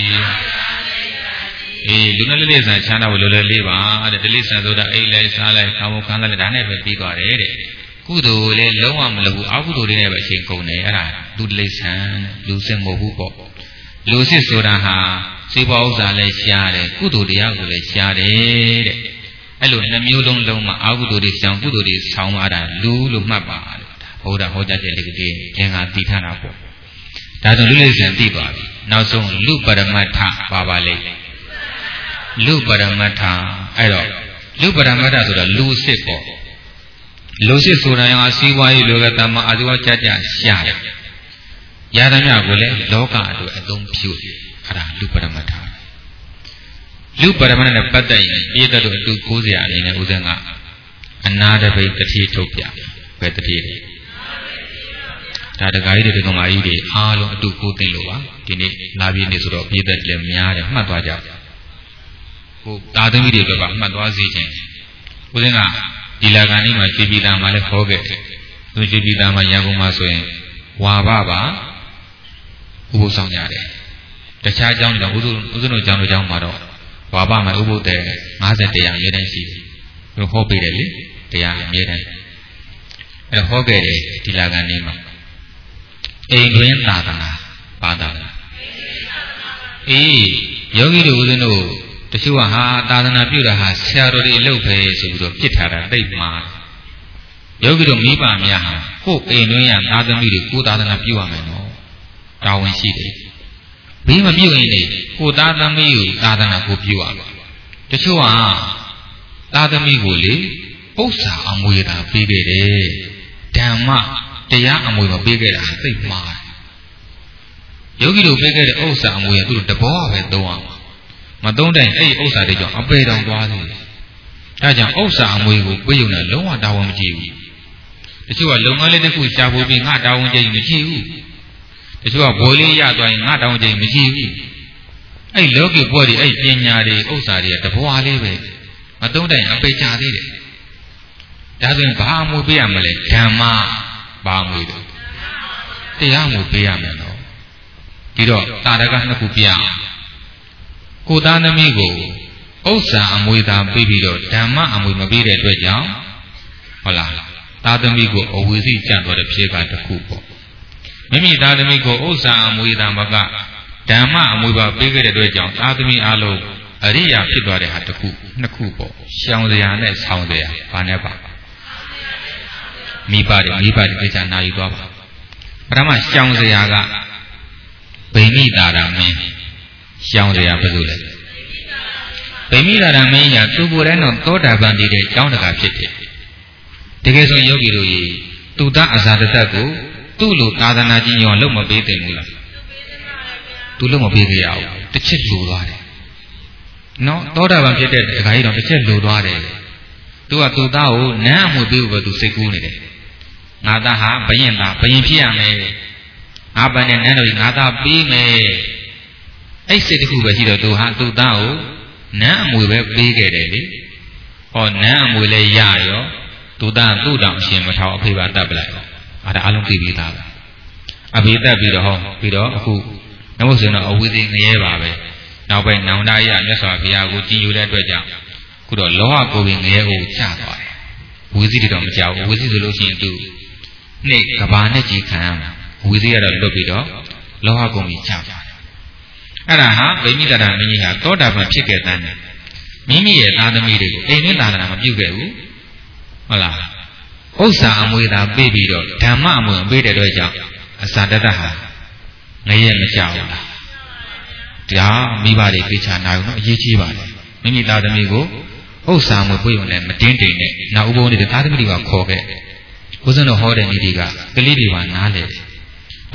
အေးလူနဲ့လေးလေးဆန်ချမ်းသာဖို့လိုလိုလေးပါတဲ့တလေးဆန်ဆိုတာအိတ်လိုက်စားလိုက်ခံဖို့ခံလိုက်ဒါနဲ့ပဲပြီးသွားတယ်တဲ့ကုသိုလ်လည်းလုံးဝမလုပ်ဘူးအကုသိုလ်တွေနဲ့ပဲအချိန်ကုန်တယ်အဲ့ဒါလူတလေးဆန်လူစစ်မဟုတ်ဘူးပေါ့လူစစ်ဆိုတာဟာစေဘောဥစ္စာလည်းရှားတယ်ကုသိုလ်တရားကိုလည်းရှားတယ်တဲ့အဲ့လိုနှမျိုးလုံးလုံးမှာအကုသိုလ်တွေရှောင်ကုသိုလ်တွေဆောင်းပါတာလူလို့မှတ်ပါတဲ့ဘုရားဟောကြားတဲ့လေးကလေးသင်္ဃာတည်ထားတာပေါ့ဒါဆိုလူလိမ့်ဆန်သိသွားပြီနောက်ဆုံးလူပရမတ္ထပါပါလေလူပရမတ္ထအဲ့တော့လူပရမတ္ထဆိုတော့လူစစ်ပေါ့လူစစ်ဆိုတာရောစီးပွားရေးလောကတမအာဇဝကြကြရှာတယ်ရသမျှကိုလည်းလောကအတွက်အသုံးပြုတယ်အဲ့ဒါလူပရမတ္ထလူပရမတ္ထနဲ့ပတ်သက်ရင်ပြည်သက်တို့အတူကိုးစရာအနေနဲ့ဦးဇင်းကအနာတပိတတိထုတ်ပြဘယ်တတိလဲဒါတခါကြီးတွေဒကမာကြီးတွေအားလုံးအတူကိုသိလို့ပါဒီနေ့လာပြည့်နေဆိုတော့ပြည်သက်လည်းများတယ်မှတ်သွားကြဟိုတာသမီတွေတော့မှတ်သွားစေခြင်းဦးဇင်းကဒီလာကန်လေးမှာခြေပြည်သားမှာလည်းခေါ်ခဲ့တယ်သူခြေပြည်သားမှာရန်ကုန်မှာဆိုရင်ဝါဘပါဥပုသ်ဆောင်ရတယ်တခြားအကြောင်းတွေတော့ဦးဇင်းဦးဇင်းတို့အကြောင်းတို့အကြောင်းမှာတော့ဝါဘမှာဥပုသ်တဲ့၅၀တရားအမြဲတမ်းရှိတယ်သူဟောပေးတယ်လေတရားအမြဲတမ်းအဲ့တော့ဟောခဲ့တယ်ဒီလာကန်လေးမှာအိမ်တွင်သာသနာပါတာအေးယောဂီတို့ဦးဇင်းတို့တချို့ကဟာသာသနာပြုတာဟာဆရာတော်တွေအလုပ်ပဲဆိုပြီးတော့ပြစ်ထားတာတိတ်မှာယောဂီတို့မိဘများဟာကိုယ်အိမ်တွင်ရသာသမီတွေကိုသာသနာပြုရမယ်နော်တာဝန်ရှိတယ်ဘေးမပြုတ်ရင်လေကိုသားသမီးကိုသာသနာကိုပြုရမယ်တချို့ကသာသမီးကိုလေဥစ္စာအမွေတာပေးခဲ့တယ်ဓမ္မတရားအမွေမပေးခဲ့တာသိမှားယောဂီတို့ပေးခဲ့တဲ့ဥစ္စာအမွေကသူတို့တဘောပဲသုံးအောင်မသုံးတိုင်းအဲ့ဒီဥစ္စာတွေကြောင့်အပေတောင်သွားသေးတယ်အဲဒါကြောင့်ဥစ္စာအမွေကိုပေးရုံနဲ့လုံးဝတာဝန်မကြည့်ဘူးတချို့ကလုပ်ငန်းလေးတစ်ခုရှာဖို့ပြီးငါတာဝန်ကြည့်မကြည့်ဘူးတချို့ကဘိုးလေးရသွားရင်ငါတာဝန်ကြည့်မကြည့်ဘူးအဲ့လောကီဘွဲ့တွေအဲ့ပညာတွေဥစ္စာတွေကတဘောလေးပဲမသုံးတိုင်းအပေချသေးတယ်ဒါဆိုရင်ဘာအမွေပေးရမလဲဓမ္မဘာမွေတော့တရားမွေပေးရမယ်နော်ဒီတော့တာရကနှစ်ခုပြအောင်ကိုသားသမီးကိုဥစ္စာအမွေသာပေးပြီးတော့ဓမ္မအမွေမပေးတဲ့အတွက်ကြောင့်ဟုတ်လားသားသမီးကိုအဝိဇ္ဇကျန်သွားတဲ့ဖြစ်ကတစ်ခုပေါ့မိမိသားသမီးကိုဥစ္စာအမွေသာမကဓမ္မအမွေပါပေးခဲ့တဲ့အတွက်ကြောင့်သားသမီးအလုံးအရိယာဖြစ်သွားတဲ့ဟာတစ်ခုနှစ်ခုပေါ့ရှောင်စရာနဲ့ဆောင်းစရာဘာနဲ့ပါမိဘတွေမိဘတွေသိချာနာယူသွားပါပထမရှောင်စရာကဗိမိတာရမင်းရှောင်စရာဘယ်လိုလဲဗိမိတာရမင်းကသူကိုယ်တိုင်တော့သောတာပန်တည်တဲ့ကျောင်းတကာဖြစ်တယ်တကယ်ဆိုယောဂီတို့ကြီးသူသားအဇာတတကိုသူ့လိုသာသနာကြီးရောလုံးမပေးသင့်ဘူးလားသူလုံးမပေးကြရဘူးတစ်ချက်လိုသွားတယ်နော်သောတာပန်ဖြစ်တဲ့အခါကြီးတော့တစ်ချက်လိုသွားတယ်သူကသူသားကိုနန်းအမှုပေးဖို့ပဲသူစိတ်ကူးနေတယ်ငါသားဟာဘယင်သားဘယင်ဖြစ်ရမယ်ငါပန်းနဲ့နန်းတော်ကြီးငါသားပေးမယ်အဲ့စိတ်တစ်ခုပဲရှိတော့သူဟာသူသားကိုနန်းအမွေပဲပေးခဲ့တယ်လေဟောနန်းအမွေလည်းရရောသူသားသူ့တောင်အရှင်မထောင်အဖေပါတတ်ပလိုက်အဲ့ဒါအလုံးသိပြီးသားပဲအဖေတတ်ပြီးတော့ဟောပြီးတော့အခုနမုဆိုရင်တော့အဝိသေငရဲပါပဲနောက်ပိုင်းနောင်တရမြတ်စွာဘုရားကိုကြည်ညိုတဲ့အတွက်ကြောင့်ခုတော့လောဟကိုပင်ငရဲကိုချသွားတယ်ဝိသိတွေတော့မကြောက်ဘူးဝိသိဆိုလို့ရှိရင်သူနေ့ကဘာနဲ့ကြည်ခံရမှာဝိသိကတော့လွတ်ပြီးတော့လောဟကိုပင်ချသွားတယ်အဲ့ဒါဟာဗိမိတရမင်းကြီးဟာသောတာပန်ဖြစ်ခဲ့တဲ့မိမိရဲ့သားသမီးတွေကိုအိမ်တွင်းသာသနာမပြုခဲ့ဘူးဟုတ်လားဥစ္စာအမွေသာပေးပြီးတော့ဓမ္မအမွေပေးတဲ့အတွက်ကြောင့်အစာတတဟာငရဲမကြောက်ဘူးလားဒါမိဘတွေသိချာနာယူတော့အရေးကြီးပါတယ်မိမိသားသမီးကိုဥစ္စာမွေပေးုံနဲ့မတင်းတိမ်နဲ့နောက်ဥပုံနေတဲ့သားသမီးတွေကခေါ်ခဲ့ဦးဇင်းတော်ဟောတဲ့ဤဒီကကလေးတွေကနားလေတ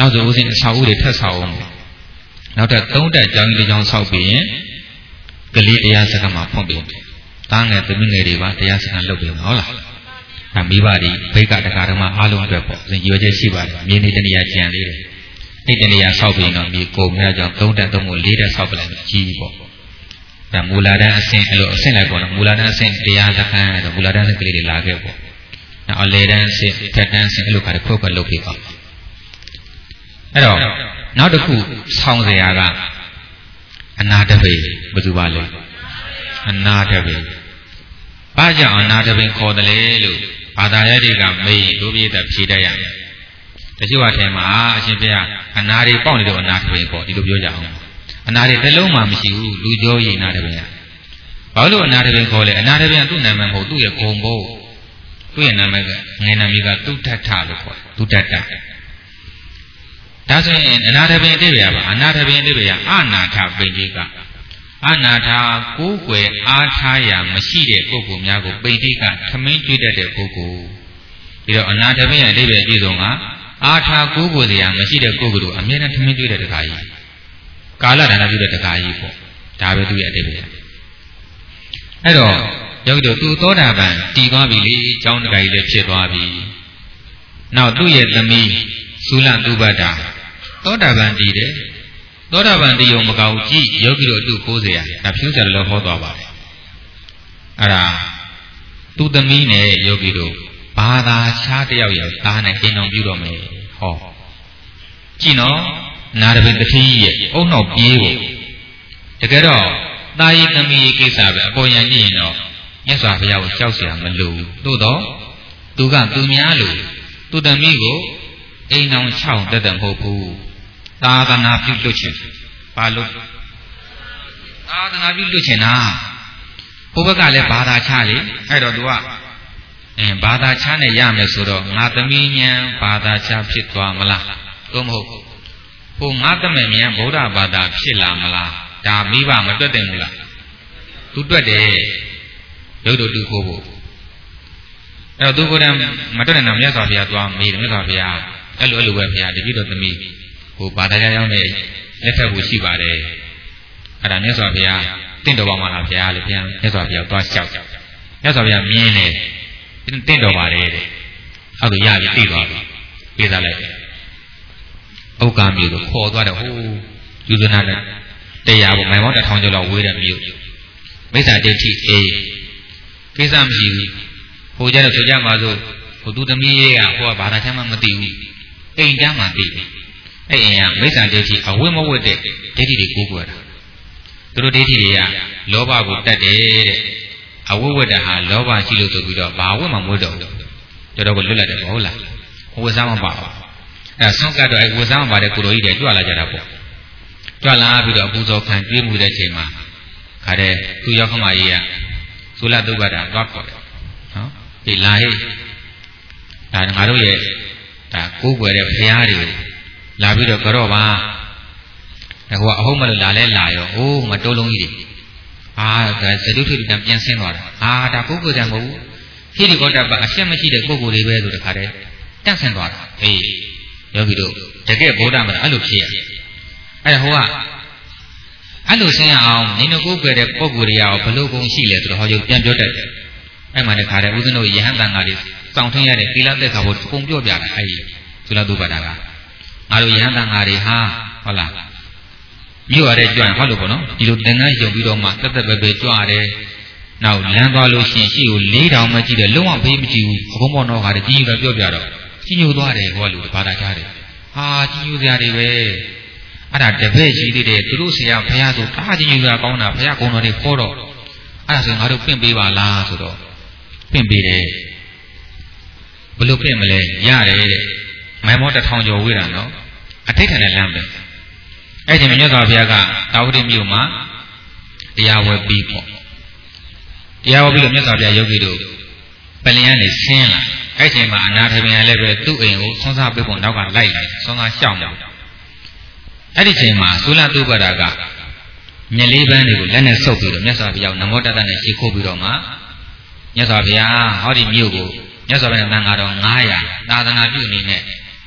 နောက်ဆိုဦးစင်းအဆောက်အဦတွေထပ်ဆောက်အောင်နောက်ထပ်သုံးတက်ကျောင်းကြီးတစ်ကျောင်းဆောက်ပြီးရင်ကလေးတရားစခန်းမှာဖွင့်ပြီးတားငယ်သမီးငယ်တွေပါတရားစခန်းလုပ်ပြီးဟုတ်လားဒါမိဘတွေဘိတ်ကတကားတော့မှအားလုံးအတွက်ပေါ့ရွေချက်ရှိပါတယ်မြေနေတနေရာကြံလေးတယ်အဲ့တနေရာဆောက်ပြီးတော့မြေကုန်များကြောင့်သုံးတက်သုံးဖို့လေးတက်ဆောက်ပလိုက်ကြီးပေါ့ဒါမူလာတန်းအဆင့်အဲ့လိုအဆင့်လိုက်ပေါ့နော်မူလာတန်းအဆင့်တရားစခန်းတော့မူလာတန်းအဆင့်ကလေးတွေလာခဲ့ပေါ့နောက်အလေတန်းအဆင့်ထက်တန်းအဆင့်အဲ့လိုခါခွဲခွဲလုပ်ပြီးပါအဲ့တော့နောက်တစ်ခုဆောင်းစရာကအနာတပိဘယ်သူပါလဲအနာတပိဘာကြောင့်အနာတပိခေါ်တယ်လဲလို့ဘာသာရေးတွေကမေးဒုပိသဖြေတတ်ရတယ်တချို့အထင်မှာအရှင်ဘုရားအနာတွေပေါက်နေတော့အနာတပိပေါ့ဒီလိုပြောကြအောင်အနာတွေတစ်လုံးမှမရှိဘူးလူကြောရည်နာတပိဘာလို့အနာတပိခေါ်လဲအနာတပိကသူ့နာမည်မဟုတ်သူ့ရဲ့ဂုံဘုတ်သူ့ရဲ့နာမည်ကငယ်နာမည်ကသုထထလို့ခေါ်သုထထဒါဆိုရင်အနာထပင်အတိပ္ပယ်ပါအနာထပင်အတိပ္ပယ်ကအနာထပိဋိကအနာထကိုးကွယ်အားထားရာမရှိတဲ့ပုဂ္ဂိုလ်များကိုပိဋိကထမင်းကျွေးတတ်တဲ့ပုဂ္ဂိုလ်ပြီးတော့အနာထပင်ရဲ့အတိပ္ပယ်အပြည့်စုံကအားထားကိုးကွယ်စရာမရှိတဲ့ပုဂ္ဂိုလ်ကိုအမြဲတမ်းထမင်းကျွေးတဲ့တခါကြီးကာလဒါနပြုတဲ့တခါကြီးပေါ့ဒါပဲသူရဲ့အတိပ္ပယ်အဲ့တော့ယောဂီတို့သူသောတာပန်တည်သွားပြီလေအကြောင်းတခါကြီးလည်းဖြစ်သွားပြီနောက်သူ့ရဲ့သမီးသုလသုဘတာသောတာပန်တည်တယ်သောတာပန်တည်ုံမကောင်းကြည့်ယောဂီတို့အတူကိုးเสียဒါဖြူးကြတယ်လို့ဟောသွားပါတယ်အဲ့ဒါသူသမီးနဲ့ယောဂီတို့ဘာသာခြားတယောက်ရဲ့သားနဲ့ကျင်းအောင်ပြုတော့မယ်ဟောကြည့်နော်နာရပင်တတိရဲ့အုံနောက်ပြေးဖို့တကယ်တော့တာယီသမီးကိစ္စပဲအပေါ်ယံကြည့်ရင်တော့မြတ်စွာဘုရားကိုကြောက်เสียမလို့သို့တော့သူကသူများလို့သူသမီးကိုအိမ်အောင်ချောင်းတက်တယ်မဟုတ်ဘူးသာသနာပြုလွတ်ချင်ဘာလို့သာသနာပြုလွတ်ချင်တာဘုဘကလည်းဘာသာချလေအဲ့တော့သူကအင်းဘာသာချနဲ့ရမယ်ဆိုတော့ငါသမီးဉာဏ်ဘာသာချဖြစ်သွားမလားသို့မဟုတ်ဟိုငါသမီးဉာဏ်ဗုဒ္ဓဘာသာဖြစ်လာမလားဒါမိဘမတွက်တယ်မလားသူတွက်တယ်ရုပ်တို့တူဖို့ဖို့အဲ့တော့သူကိုယ်တိုင်မတွက်တဲ့နာမြတ်စွာဘုရားသွားမေးတယ်မြတ်စွာဘုရားအဲ့လိုအဲ့လိုပဲဘုရားတပည့်တော်သမီးဟိုဘာသာကြားရောက်နေလက်ထပ်ဖို့ရှိပါတယ်အဲ့ဒါမြတ်စွာဘုရားတင့်တော်ပါမှာလားဘုရားလို့ပြန်မြတ်စွာဘုရားသွားလျှောက်မြတ်စွာဘုရားမြင်တယ်တင့်တော်ပါတယ်တဲ့အဲ့လိုရပြီသိသွားပြီပြေးစားလိုက်တယ်ဥက္ကာမျိုးကိုခေါ်သွားတယ်ဟိုယူဇနာနဲ့တရားပေါ့မိုင်ပေါင်းတစ်ထောင်ကျော်လောက်ဝေးတဲ့မြို့မိစ္ဆာဒိဋ္ဌိအေးကိစ္စမရှိဘူးဟိုကြတော့ဆိုကြမှာဆိုဟိုသူသမီးရဲ့ကဟိုကဘာသာချမ်းမှမသိဘူးအိမ်တန်းမှသိတယ်အဲ့အိမ်ကမိစ္ဆာဒိဋ္ဌိအဝိမဝတ်တဲ့ဒိဋ္ဌိတွေကိုကိုယ်တာသူတို့ဒိဋ္ဌိတွေကလောဘကိုတတ်တယ်တဲ့အဝိဝတ်တာဟာလောဘရှိလို့ဆိုပြီးတော့ဘာဝတ်မှမဝတ်တော့ဘူးတော်တော်ကိုလွတ်လပ်တယ်မဟုတ်လားဝတ်စားမပါဘူးအဲ့ဆုံးကတော့အဲ့ဝတ်စားမပါတဲ့ကိုလိုကြီးတွေကြွလာကြတာပေါ့ကြွလာပြီးတော့အပူဇော်ခံကျွေးမှုတဲ့ချိန်မှာခါတဲ့သူရောက်ခမကြီးကသုလသုဘတာသွားခေါ်တယ်နော်ဒီလာဟိဒါငါတို့ရဲ့ဒါကိုးကွယ်တဲ့ဘုရားတွေလာပြီးတော့ကြော့ပါဒါကအဟုတ်မလို့လာလဲလာရောအိုးမတိုးလုံးကြီးတွေအာဒါဇဒုထိတံပြန်ဆင်းသွားတာအာဒါကိုးကွယ်တယ်မဟုတ်ဘူးဟိရိကောတပအရှက်မရှိတဲ့ပုဂ္ဂိုလ်တွေပဲဆိုတခါတည်းတန့်ဆင်းသွားတာအေးယောဂီတို့တကယ်ဗုဒ္ဓမှာအဲ့လိုဖြစ်ရအဲ့ဟိုကအဲ့လိုဆင်းရအောင်နင်တို့ကိုးကွယ်တဲ့ပုဂ္ဂိုလ်တွေရောဘလို့ကုန်ရှိလဲဆိုတော့ဟောရုပ်ပြန်ပြောတတ်တယ်အဲ့မှတခါတည်းဦးဇင်းတို့ယဟန်တန်ဃာတွေစောင့်ထင်းရတဲ့သီလသက်ခါဖို့ပုံပြောပြတာအဲ့ဒီသုလသုဘတာကငါတို့ယဟန်တန်ဃာတွေဟာဟုတ်လားမြို့ရတဲ့ကြွရင်ဟုတ်လို့ပေါ့နော်ဒီလိုသင်္ကန်းယုံပြီးတော့မှတက်တက်ပဲပဲကြွရတယ်နောက်လမ်းသွားလို့ရှိရင်ရှိကိုလေးတောင်မှကြည့်တယ်လုံးဝဘေးမကြည့်ဘူးဘုံဘောတော့ခါတည်းကြီးကြီးတော့ပြောပြတော့ကြီးညိုသွားတယ်ဟောလို့ဘာသာကြားတယ်ဟာကြီးညိုစရာတွေပဲအဲ့ဒါတပည့်ကြီးသေးတယ်သူတို့ဆရာဘုရားဆိုတာကြီးညိုစရာကောင်းတာဘုရားကုံတော်တွေခေါ်တော့အဲ့ဒါဆိုငါတို့ပင့်ပေးပါလားဆိုတော့ပင့်ပေးတယ်ဘယ်လိုပင့်မလဲရတယ်တဲ့မိုင်မောတစ်ထောင်ကျော်ဝေးတာနော်အထိတ်ထန်တဲ့လမ်းပဲအဲ့ဒီမြတ်စွာဘုရားကတာဝတိမြို့မှာတရားဝဲပြီးပေါ့တရားဝဲပြီးတော့မြတ်စွာဘုရားယောဂီတို့ပလင်ကနေဆင်းလာအဲ့ချိန်မှာအနာထပင်ရလည်းပဲသူ့အိမ်ကိုဆွမ်းစားပေးဖို့နောက်ကလိုက်လိုက်ဆွမ်းစားရှောင်တယ်အဲ့ဒီချိန်မှာသုလသုဘတာကမျက်လေးပန်းတွေကိုလက်နဲ့ဆုပ်ပြီးတော့မြတ်စွာဘုရားနမောတတနဲ့ရှေ့ခိုးပြီးတော့မှမြတ်စွာဘုရားဟောဒီမြို့ကိုမြတ်စွာဘုရားတန်ဃာတော်ငါးရာသာသနာပြုအနေနဲ့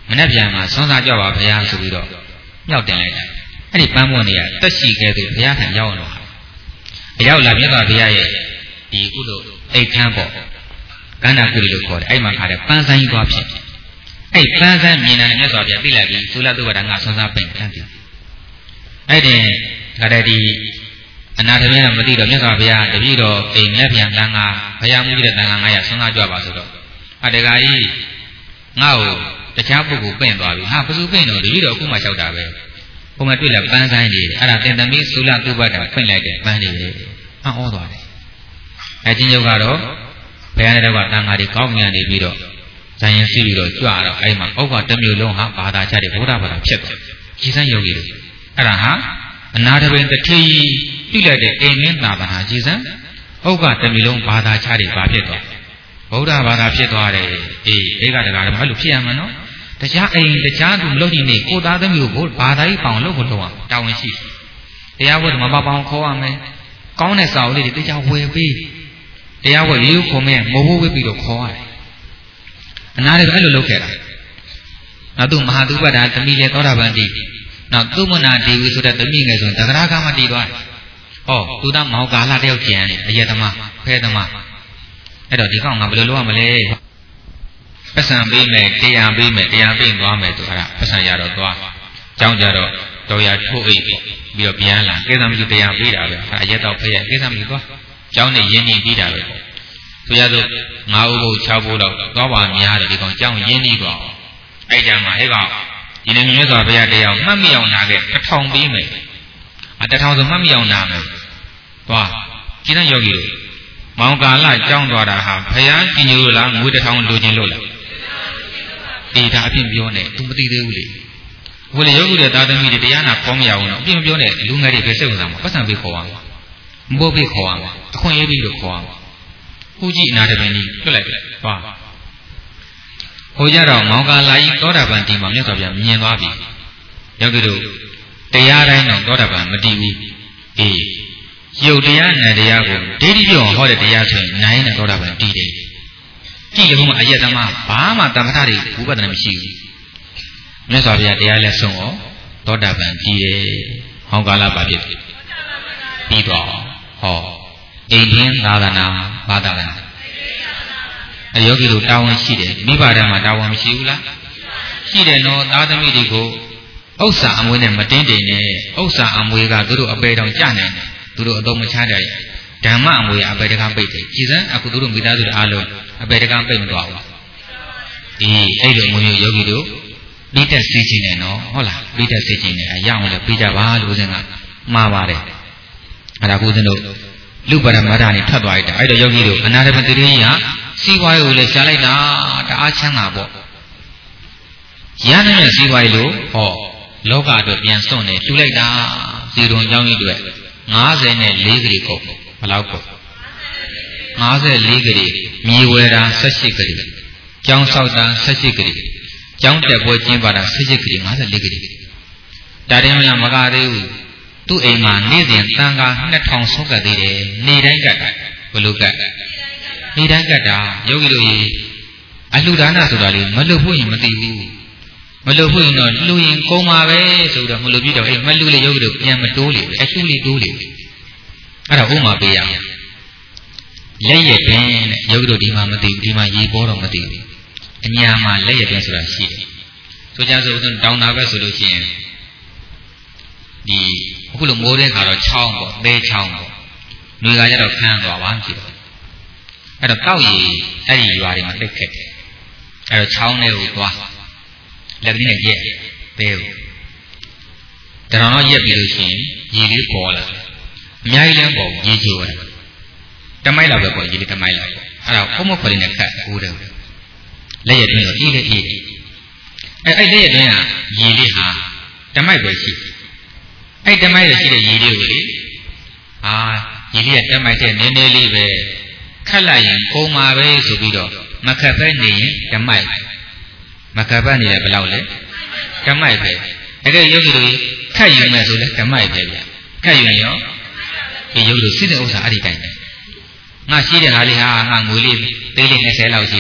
မနေ့ပြန်မှာဆွမ်းစားကြပါဘုရားဆိုပြီးတော့မြောက်တင်လိုက်တာအဲ့ဒီပန်းမွန်တွေကတက်ရှိခဲ့သူဘုရားခံရောက်တော့အရောက်လာမြတ်စွာဘုရားရဲ့ဒီကုသိုလ်အိတ်ခမ်းပေါ့ကန္နာကုလို့ခေါ်တယ်အဲ့မှာခါတဲ့ပန်းဆိုင်သွားဖြစ်အဲ့ပန်းဆိုင်မြင်တယ်မြတ်စွာဘုရားသိလိုက်ပြီးသုလသုဘတာငါဆွမ်းစားပိန်တန်းပြီအဲ့ဒီခါတဲ့ဒီအနာထမင်းကမသိတော့မြတ်စွာဘုရားတပည့်တော်အိမ်လက်ပြန်တန်းကဘုရားမှုကြီးတဲ့တန်းကငါရဆွမ်းစားကြပါဆိုတော့အတကကြီးငါ့ကိုတခြားပုဂ္ဂိုလ်ပင့်သွားပြီဟာဘယ်သူပင့်တော့တပည့်တော်အခုမှလျှောက်တာပဲဘုံမတွေ့လာပန်းဆိုင်တွေအဲ့ဒါတင်သမီးသုလသုဘတာဖွင့်လိုက်တဲ့ပန်းတွေပဲဟောသွားတယ်အဲချင်းချုပ်ကတော့ဘုရားနဲ့တော့တန်ဃာတွေကောင်းမြန်နေပြီးတော့ဇာရင်စီးပြီးတော့ကြွတော့အဲ့မှာဩဃတစ်မျိုးလုံးဟာဘာသာချတဲ့ဗုဒ္ဓဘာသာဖြစ်သွားကြည်စမ်းယောဂီတွေအဲ့ဒါဟာအနာတပင်တစ်ထီပြည့်လိုက်တဲ့အိမ်မင်းသာဘာသာကြည်စမ်းဩဃတစ်မျိုးလုံးဘာသာချတဲ့ဘာဖြစ်သွားဗုဒ္ဓဘာသာဖြစ်သွားတယ်အေးဧကတကာတော့အဲ့လိုဖြစ်ရမှာနော်တရားအိမ်တရားသူမလုပ်နေကိုသားသမီးကိုဘာသာကြီးပေါအောင်လုပ်ဖို့လုပ်အောင်တာဝန်ရှိတရားဝတ်မပပေါင်းခေါ်ရမယ်ကောင်းတဲ့စာအုပ်လေးတွေတရားဝယ်ပေးတရားဝတ်ရိုးခုံမဲ့မဟုတ်ဝတ်ပြီးတော့ခေါ်ရတယ်အနာတွေကအဲ့လိုလုပ်ခဲ့တာနောက်သူမဟာသုဘတာသမီးလေသောတာပန်တည်နောက်သူမနာဒေဝီဆိုတဲ့သမီးငယ်ဆိုရင်တဂရကမတည်သွားတယ်ဟောသူသားမောင်ကာလတယောက်ကျန်တယ်အယတမဖဲသမားအဲ့တော့ဒီကောင်ငါဘယ်လိုလုပ်ရမလဲပတ်စံပေးမယ်တရားပေးမယ်တရားပေးသွားမယ်သူအဲ့ဒါပတ်စံရတော့သွားကြောင်းကြတော့တော်ရထိုးအိတ်ပြီးတော့ပြန်လာကိစ္စမရှိတရားပေးတာပဲအရက်တော့ဖဲရကိစ္စမရှိသွားကျောင်းနေရင်းနေပြီးတာပဲသူရဆိုငါးဦးဖို့၆ဖို့တော့သွားပါများတယ်ဒီကောင်ကျောင်းရင်းနေတော့အဲ့ကြမှာအဲ့ကောင်ဒီနေ့မြတ်စွာဘုရားတရားမှတ်မိအောင်နာခဲ့တစ်ထောင်ပေးမယ်အတစ်ထောင်ဆိုမှတ်မိအောင်နာမယ်သွားကျင်းတဲ့ယောဂီတို့မောင်ကာလကျောင်းသွားတာဟာဘုရားကြည်ညိုလားငွေတစ်ထောင်လိုချင်လို့လားအေးဒါအဖြစ်ပြောနေ तू မသိသေးဘူးလေဘုရားယောဂီတွေသာသမီတွေတရားနာခေါ်မရဘူးနော်အပြင်းပြောနေလူငယ်တွေပဲစိတ်ဝင်စားမှာပတ်စံပေးခေါ်အောင်မဟုတ်ပြီခေါ်အောင်အခွင့်အရေးပြီးလို့ခေါ်အောင်ဟိုကြီးအနာတပင်ကြီးလွတ်လိုက်တယ်သွားဟိုကြတော့မောင်ကာလာကြီးသောတာပန်ဒီမှာမြတ်စွာဘုရားမြင်သွားပြီယောဂီတို့တရားတိုင်းတော့သောတာပန်မတည်ဘူးအေးရုပ်တရားနဲ့တရားကိုဒိဋ္ဌိပြောင်းဟောတဲ့တရားဆိုရင်နိုင်တဲ့သောတာပန်တည်တယ်ကြည့်လို့မှအယက်သမားဘာမှတမ္ပထတွေဘုပဒနာမရှိဘူးမြတ်စွာဘုရားတရားလက်ဆုံးဟောသောတာပန်တည်တယ်ဟောကာလပါဖြစ်ပြီးတော့ဟောအိမ်ချင်းသာသနာဘာသာနာအယောဂီတို့တာဝန်ရှိတယ်မိဘတွေမှာတာဝန်မရှိဘူးလားရှိတယ်နော်သားသမီးတွေကိုဥစ္စာအမွေနဲ့မတင်းတိမ်နဲ့ဥစ္စာအမွေကသူတို့အပေတောင်ကြနိုင်တယ်သူတို့အသုံးမချတဲ့ဓမ္မအမွေအပေတကပိတ်တယ်ကြည်စမ်းအခုသူတို့မိသားစုတွေအားလုံးအပေတကပိတ်မသွားဘူးအေးအဲ့လိုမျိုးယောဂီတို့ပြီးတက်စီခြင်းနဲ့နော်ဟုတ်လားပြီးတက်စီခြင်းနဲ့အရောက်လည်းပြီးကြပါလို့ဦးဇင်းကမှားပါတယ်အဲ့ဒါကိုဦးဇင်းတို့လူပရမတ္ထနဲ့ထွက်သွားလိုက်တာအဲ့တော့ယောဂီတို့အနာတပတိရိယစီးပွားရေးကိုလည်းရှားလိုက်တာတအားချမ်းသာပေါ့ရဟန်းနဲ့စီးပွားရေးလို့ဟောလောကအတွက်ပြန်စွန့်နေလှူလိုက်တာစီရုံကြောင်းကြီးတွေ၅၄ကလေးကုန်ဘယ်လောက်ကုန်၅၄ကလေးမြေဝယ်တာ၁၈ကလေးကျောင်းဆောက်တာ၁၈ကလေးကျောင်းတက်ပွဲကျင်းပတာ၁၈ကလေး၅၄ကလေးဒါတင်မလားမကသေးဘူးသူ့အိမ်မှာနေ့စဉ်တန်ခါနှစ်ထောင်ဆုံးကတ်သေးတယ်နေတိုင်းကတ်တာဘယ်လိုကတ်နေတိုင်းကတ်တာယောဂီတို့ရေအလှူဒါနဆိုတာလေမလှူဖို့ရင်မသိဘူးမလှူဖို့ရင်တော့လှူရင်ကုန်ပါပဲဆိုတော့မလှူပြတော့အေးမလှူလေယောဂီတို့ပြန်မတိုးလေအလှူလေးတိုးလေအဲ့ဒါဥမာပေးရအောင်လက်ရတွင်တဲ့ယောဂီတို့ဒီမှာမသိဘူးဒီမှာရေပေါ်တော့မသိဘူးအညာမှာလက်ရတွင်ဆိုတာရှိတယ်ဆိုကြဆိုဦးတောင်းတာပဲဆိုလို့ရှိရင်ဒီအခုလိုမိုးတဲ့ခါတော့ချောင်းပေါ့သဲချောင်းပေါ့နှွေကကြတော့ခန်းသွားပါမရှိတော့အဲ့တော့တောက်ရည်အဲ့ဒီရွာတွေမှာတိတ်ခက်တယ်အဲ့တော့ချောင်းတွေကိုသွားလက်ကလေးနဲ့ရက်ပဲဘူးတရောင်တော့ရက်ပြီးလို့ရှိရင်ရေလေးပေါ်လာအများကြီးလည်းပေါ်ရေချိုးတယ်တမိုက်လောက်ပဲပေါ်ရေလေးတမိုက်လောက်အဲ့ဒါဖုံးမခွက်လေးနဲ့ခတ်ကိုးတယ်လက်ရတွင်းတော့အေးလေအေးအဲ့အဲ့လက်ရတွင်းကရေလေးဟာတမိုက်ပဲရှိအဲ့တမိုက်ရရှိတဲ့ရေလေးကိုလေအာရေလေးကတမိုက်တဲ့နည်းနည်းလေးပဲခတ်လိုက်ရင်ပုံမှာပဲဆိုပြီးတော့မခတ်ပဲနေရင်တမိုက်မခတ်ပဲနေတယ်ဘယ်လောက်လဲတမိုက်ပဲတကယ်ယောဂီတို့ခတ်ယူမယ်ဆိုလဲတမိုက်ပဲဗျခတ်ယူရင်ရောဒီယောဂီတို့စိတဲ့ဥစ္စာအဲ့ဒီတိုင်းပဲငါရှိတဲ့ဟာလေးဟာငါငွေလေးသေးလေး၂၀လောက်ရှိတာ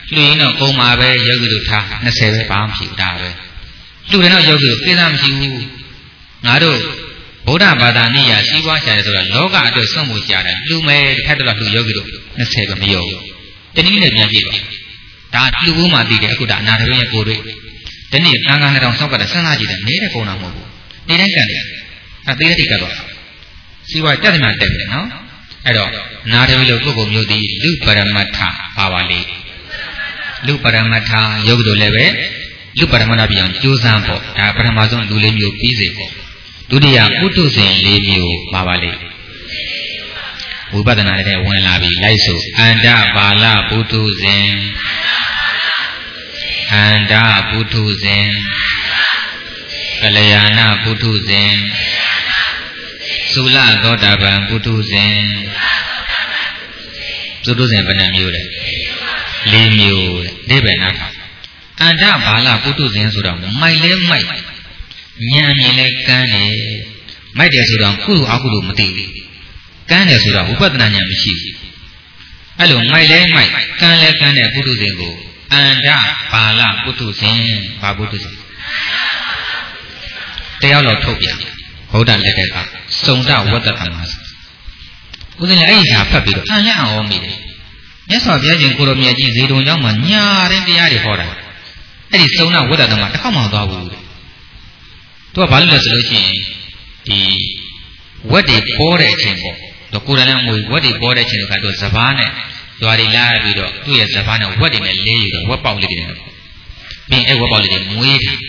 လူရင်းတော့ပုံမှာပဲယောဂီတို့ထားနှစ်ဆယ်ပဲဘာမှမရှိဘူးဒါပဲလူတွေတော့ယောဂီတို့ကိစ္စမရှိဘူးငါတို့ဗုဒ္ဓဘာသာနိယစီးပွားရှာတယ်ဆိုတော့လောကအတွက်ဆုံးမှုရှာတယ်လူမဲတစ်ခါတည်းလူယောဂီတို့နှစ်ဆယ်ပဲမရောဘူးတနည်းနဲ့ပြန်ကြည့်ပါဒါလူဦးမှသိတယ်အခုဒါအနာတရင်းရဲ့ကိုယ်တွေဒီနေ့သံဃာနှစ်ထောင်ဆောက်ကတဲ့စဉ်းစားကြည့်တယ်နေတဲ့ပုံတော်မဟုတ်ဘူးနေတိုင်းကန်တယ်အဲသေးတဲ့တိကတော့စီးပွားတက်တယ်မှတက်တယ်နော်အဲ့တော့နာတရင်းလို့ပုဂ္ဂိုလ်မျိုးဒီလူပရမတ္ထပါပါလေလူပရမတ္ထယောဂီတို့လည်းပဲလူပရမတ္ထပြောင်းကြိုးစားဖို့ဒါပထမဆုံးလူလေးမျိုးပြီးစေဖို့ဒုတိယပုထုဇဉ်လေးမျိုးပါပါလေဝိပဿနာနဲ့ဝင်လာပြီလိုက်ဆိုအန္တပါဠပုထုဇဉ်အန္တပုထုဇဉ်ကလျာဏပုထုဇဉ်သုလသောတာပန်ပုထုဇဉ်ပုထုဇဉ်ဘယ်နှမျိုးလဲလေးမျိုးတဲ့ဒီပဲနားထောင်အန္တပါဠပုထုဇဉ်ဆိုတော့မိုက်လဲမိုက်ဉာဏ်မြင်လဲကန်းတယ်မိုက်တယ်ဆိုတော့ကုသိုလ်အကုသိုလ်မသိဘူးကန်းတယ်ဆိုတော့ဝိပဿနာဉာဏ်မရှိဘူးအဲ့လိုမိုက်လဲမိုက်ကန်းလဲကန်းတဲ့ပုထုဇဉ်ကိုအန္တပါဠပုထုဇဉ်ဘာပုထုဇဉ်တရားတော်ထုတ်ပြန်ဗုဒ္ဓလက်ထက်ကစုံဒဝတ္တသမဆိုဦးဇင်းလည်းအဲ့ဒီဟာဖတ်ပြီးတော့အံ့လက်အောင်မိတယ်မြတ်စွာဘုရားရှင်ကိုရောမြတ်ကြီးဇေတုံကျောင်းမှာညာတဲ့တရားတွေဟောတာအဲ့ဒီစုံဒဝတ္တသမတစ်ခေါက်မှမသွားဘူးသူကဘာလို့လဲဆိုလို့ရှိရင်ဒီဝက်တွေပေါ်တဲ့အချိန်ပေါ့တော့ကိုယ်တိုင်လည်းမွေဝက်တွေပေါ်တဲ့အချိန်ကတော့စပားနဲ့ကြွားတွေလာပြီးတော့သူ့ရဲ့စပားနဲ့ဝက်တွေနဲ့လေးယူတော့ဝက်ပေါက်လေးတွေနဲ့ပြီးအဲ့ဝက်ပေါက်လေးတွေမွေးတယ်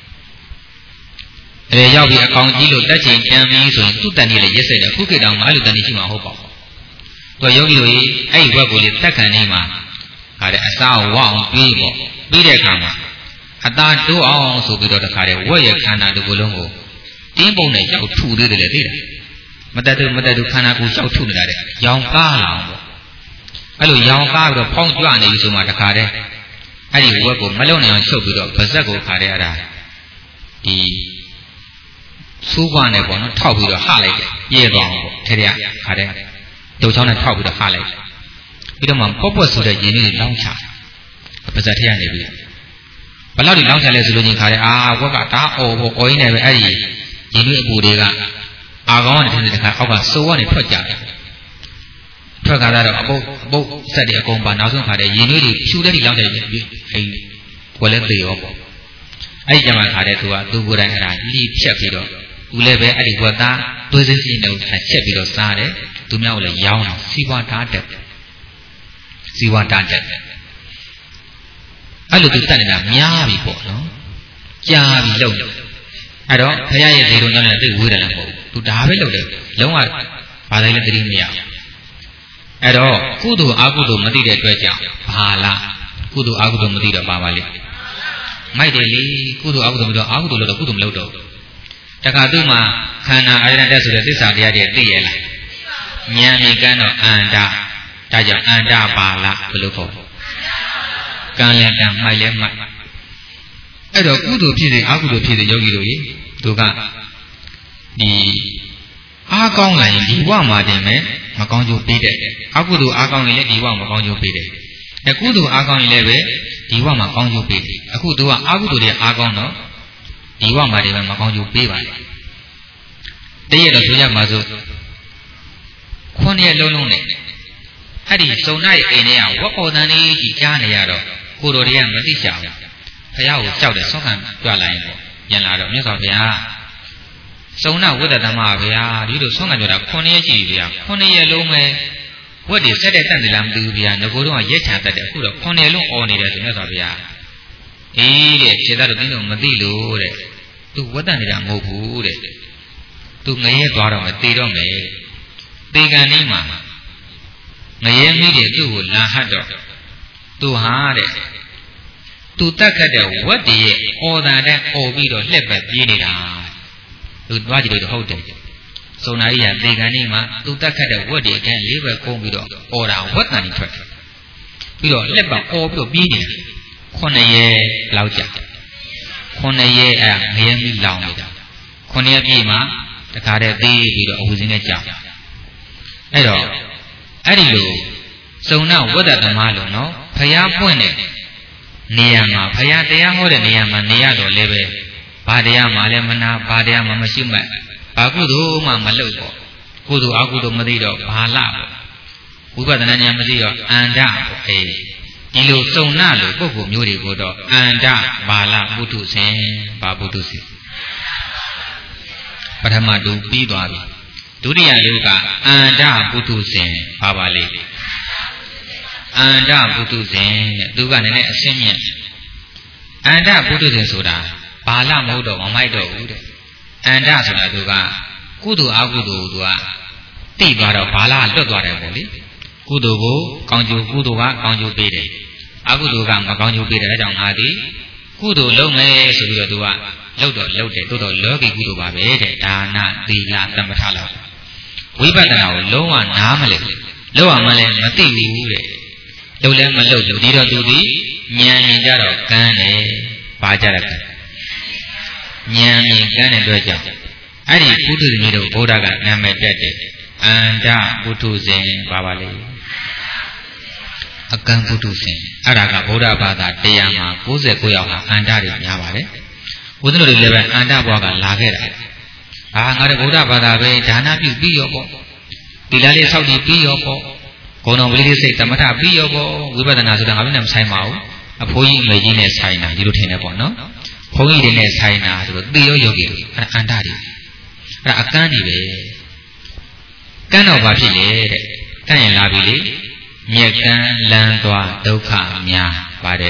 အဲရောက်ပြီးအကောင်ကြီးလို့တက်ချင်ကြံပြီးဆိုရင်သူ့တန်ကြီးလည်းရက်စက်တယ်ခုခေတ်တောင်မှအဲ့လိုတန်ကြီးရှိမှာဟုတ်ပါဘူးသူကယောဂီတို့ကြီးအဲ့ဒီဝက်ကိုလေတက်ခံနေမှာဟာတဲ့အစာဝအောင်ပြီးပေါ့ပြီးတဲ့အခါမှာအသာတိုးအောင်ဆိုပြီးတော့တခါတည်းဝက်ရဲ့ခန္ဓာတစ်ခုလုံးကိုတင်းပုံနဲ့ရောက်ထုသေးတယ်လေသိတယ်မတတ်ဘူးမတတ်ဘူးခန္ဓာကိုရောက်ထုနေတာတဲ့ရောင်ကားလာအောင်ပေါ့အဲ့လိုရောင်ကားပြီးတော့ဖောင်းကြွနေပြီဆိုမှတခါတည်းအဲ့ဒီဝက်ကိုမလုံနိုင်အောင်ရှုပ်ပြီးတော့ဗဇက်ကိုခါတဲ့အဲ့ဒါဒီစူးပွားနေပေါ့နော်ထောက်ပြီးတော့ဟလိုက်တယ်ပြေးသွားအောင်ပေါ့ထဲထဲခါတဲ့ဒုံချောင်းနဲ့ထောက်ပြီးတော့ဟလိုက်တယ်ပြီးတော့မှပေါ့ပေါ့ဆိုတဲ့ရင်းလေးလောင်းချဗဇက်ထဲကနေပြီးဘယ်လောက်ဒီလောင်းချလဲဆိုလို့ချင်းခါတဲ့အာဝက်ကဒါအော်ပေါ့အော်ရင်းနေပဲအဲ့ဒီရင်းလေးအပူတွေကအာကောင်းတဲ့ထင်းတဲ့ခါအောက်ကစိုးကနေထွက်ကြတယ်ထွက်ကြတော့အပုတ်အပုတ်ဆက်တယ်အကုန်ပါနောက်ဆုံးခါတဲ့ရင်းလေးတွေဖြူတဲ့ဒီလောင်းတဲ့အဲ့ဝက်လက်သေးရောပေါ့အဲ့ဒီကျမှခါတဲ့သူကသူကိုယ်တိုင်အဲ့ဒါလိဖြတ်ပြီးတော့သူလည်းပဲအဲ့ဒီဝက်သားသွေးစင်းစင်းနဲ့ချက်ပြီးတော့စားတယ်သူများကိုလည်းရောင်းအောင်စီးပွားတားတက်စီးပွားတားတက်အဲ့လိုသူတတ်နေတာများပြီပေါ့နော်ကြာပြီလုံတယ်အဲ့တော့ဘုရားရဲ့ဇေတုံကျောင်းနဲ့သိဝေးတယ်လည်းမဟုတ်ဘူးသူဒါပဲလုပ်တယ်လုံးဝဘာသာလည်းသတိမရအဲ့တော့ကုသိုလ်အကုသိုလ်မသိတဲ့အတွက်ကြောင့်ဘာလားကုသိုလ်အကုသိုလ်မသိတော့ပါပါလေမိုက်တယ်လေကုသိုလ်အကုသိုလ်မတော့အကုသိုလ်လို့တော့ကုသိုလ်မလုပ်တော့ဘူးတခါသူ့မှာခန္ဓာအာရဏတက်ဆိုတဲ့သစ္စာတရားတွေသိရလားဉာဏ်မြင်ကန်းတော့အန္တဒါကြောင့်အန္တပါလားဘယ်လိုခေါ်ကံလည်းကံမိုက်လည်းမိုက်အဲ့တော့ကုသိုလ်ဖြစ်စေအကုသိုလ်ဖြစ်စေယောဂီတို့ကြီးသူကဒီအားကောင်းလာရင်ဒီဘဝမှာတင်မယ်မကောင်းကျိုးပေးတယ်အကုသိုလ်အားကောင်းရင်လည်းဒီဘဝမှာကောင်းကျိုးပေးတယ်အကုသိုလ်အားကောင်းရင်လည်းပဲဒီဘဝမှာကောင်းကျိုးပေးတယ်အခုသူကအကုသိုလ်တွေအားကောင်းတော့ဒီဘဝမှာတည်းပဲမကောင်းကျိုးပေးပါလေတည့်ရတော့ဆိုရမှာဆိုခွန်းရလုံးလုံးနဲ့အဲ့ဒီစုံနာရဲ့အိမ်ထဲကဝက်ပေါ်တန်းလေးကြီးကြားနေရတော့ကိုတော်တွေကမသိချဘူးဘုရားကိုကြောက်တယ်ဆောက်ခံကြွလာရင်ပေါ့ပြန်လာတော့မြတ်စွာဘုရားစုံနာဝိတ္တသမဘုရားဒီလိုဆောက်ခံကြတာခုနှစ်ရက်ရှိပြီဗျာခုနှစ်ရက်လုံးပဲဝက်တွေဆက်တဲ့တန်တယ်လားမသိဘူးဗျာငကိုတော့ရက်ချာတတ်တယ်အခုတော့ခုနှစ်ရက်လုံးអော်နေတယ်ဆိုမြတ်စွာဘုရားအေးတဲ့ခြေသားတို့တင်းတော့မသိလို့တဲ့သူဝတ်တန်နေတာမဟုတ်ဘူးတဲ့သူငရဲသွားတော့မသေတော့မယ်သေကံနေမှာငရဲမိတယ်သူ့ကိုလာဟတ်တော့သူဟာတဲ့သူတက်ခတ်တဲ့ဝက်တည်းရဲ့အော်တာတဲ့အော်ပြီးတော့လှက်ပဲပြေးနေတာသူသွားကြည့်လို့ဟုတ်တယ်စုံနာကြီးကသေကံနေမှာသူတက်ခတ်တဲ့ဝက်တည်းကလေးပဲကုန်းပြီးတော့အော်တာဝက်တန်ကြီးထွက်ပြီးတော့လှက်ပါအော်ပြီးတော့ပြေးနေတာခုနှစ်ရက်လောက်ကြာခုနှစ်ရက်အဲငရဲမိလောင်နေတာခုနှစ်ရက်ပြည့်မှာတခါတည်းသေးပြီးတော့အဝူစင်းနဲ့ကြောက်အဲ့တော့အဲ့ဒီလိုစုံနာဝတ္တသမားလို့နော်ဘ
ဖယားပွင့်တဲ့နေရာမှာဖယားတရားဟောတဲ့နေရာမှာနေရတော့လည်းပဲဘာတရားမှလည်းမနာဘာတရားမှမရှိမှဘာကုသိုလ်မှမလုပ်တော့ကုသိုလ်အကုသိုလ်မသိတော့ဘာလဝိပဿနာဉာဏ်မသိတော့အန္တအေးဒီလိုစုံနာလို့ပုဂ္ဂိုလ်မျိုးတွေကိုတော့အန္တဘာလပုထုဇဉ်ဘာပုထုဇဉ်ပထမတူပြီးသွားပြီဒုတိယလူကအန္တပုထုဇဉ်ဘာပါလိမ့်အန္တပုထုဇဉ်တဲ့သူကလည်းနည်းနည်းအရှင်းမြင့်အန္တပုထုဇဉ်ဆိုတာဘာလမဟုတ်တော့မမိုက်တော့ဘူးတဲ့အန္တဆိုတာသူကကုသိုလ်အကုသိုလ်သူကတိသွားတော့ဘာလလွတ်သွားတယ်ပေါ့လေကုသိုလ်ကိုကောင်းကျိုးကုသိုလ်ကကောင်းကျိုးပေးတယ်အကုသိုလ်ကမကောင်းကျိုးပေးတယ်ဒါကြောင့်ငါသည်ကုသိုလ်လုပ်မယ်ဆိုပြီးတော့သူကလုပ်တော့လုပ်တယ်တိုးတော့လောကီကုသိုလ်ပါပဲတဲ့ဒါနသီလသမထလောက်ဝိပဿနာကိုလုံးဝနားမလဲလောက်အောင်မလဲမသိဘူးတဲ့လုပ်လည်းမလုပ်လို့ဒီတော့သူဒီဉာဏ်မြင်ကြတော့ကန်းတယ်ပါကြတယ်ဉာဏ်မြင်ကန်းတဲ့အတွက်ကြောင့်အဲ့ဒီပုထုဇဉ်မျိုးတို့ဘုရားကနာမည်တက်တယ်အန္တပုထုဇဉ်ပါပါလေအကံပုထုဇဉ်အဲ့ဒါကဗုဒ္ဓဘာသာတရားမှာ၉၉ယောက်ဟာအန္တတွေများပါတယ်ဘုရားတို့လည်းပဲအန္တဘွားကလာခဲ့တာအာငါတို့ဗုဒ္ဓဘာသာပဲဒါနပြုပြီးရောပေါ့ဒီလားလေးဆောက်တည်ပြီးရောပေါ့ဂုဏတော်ဝိလိစိတ်သမထပြီးရောပေါ့ဝိပဿနာဆိုတာငါတို့နဲ့မဆိုင်ပါဘူးအဖိုးကြီးအမေကြီးနဲ့ဆိုင်တာဒီလိုထင်တယ်ပေါ့နော်ဘုန်းကြီးတွေနဲ့ဆိုင်တာဆိုတော့သေရောယောဂီတွေအဲ့အန္တတွေအဲ့အကန်းတွေပဲကန်းတော့ဘာဖြစ်လဲတဲ့ကန်းရင်လာပြီလေမြက်ကန်းလန်းသွားဒုက္ခများပါတယ်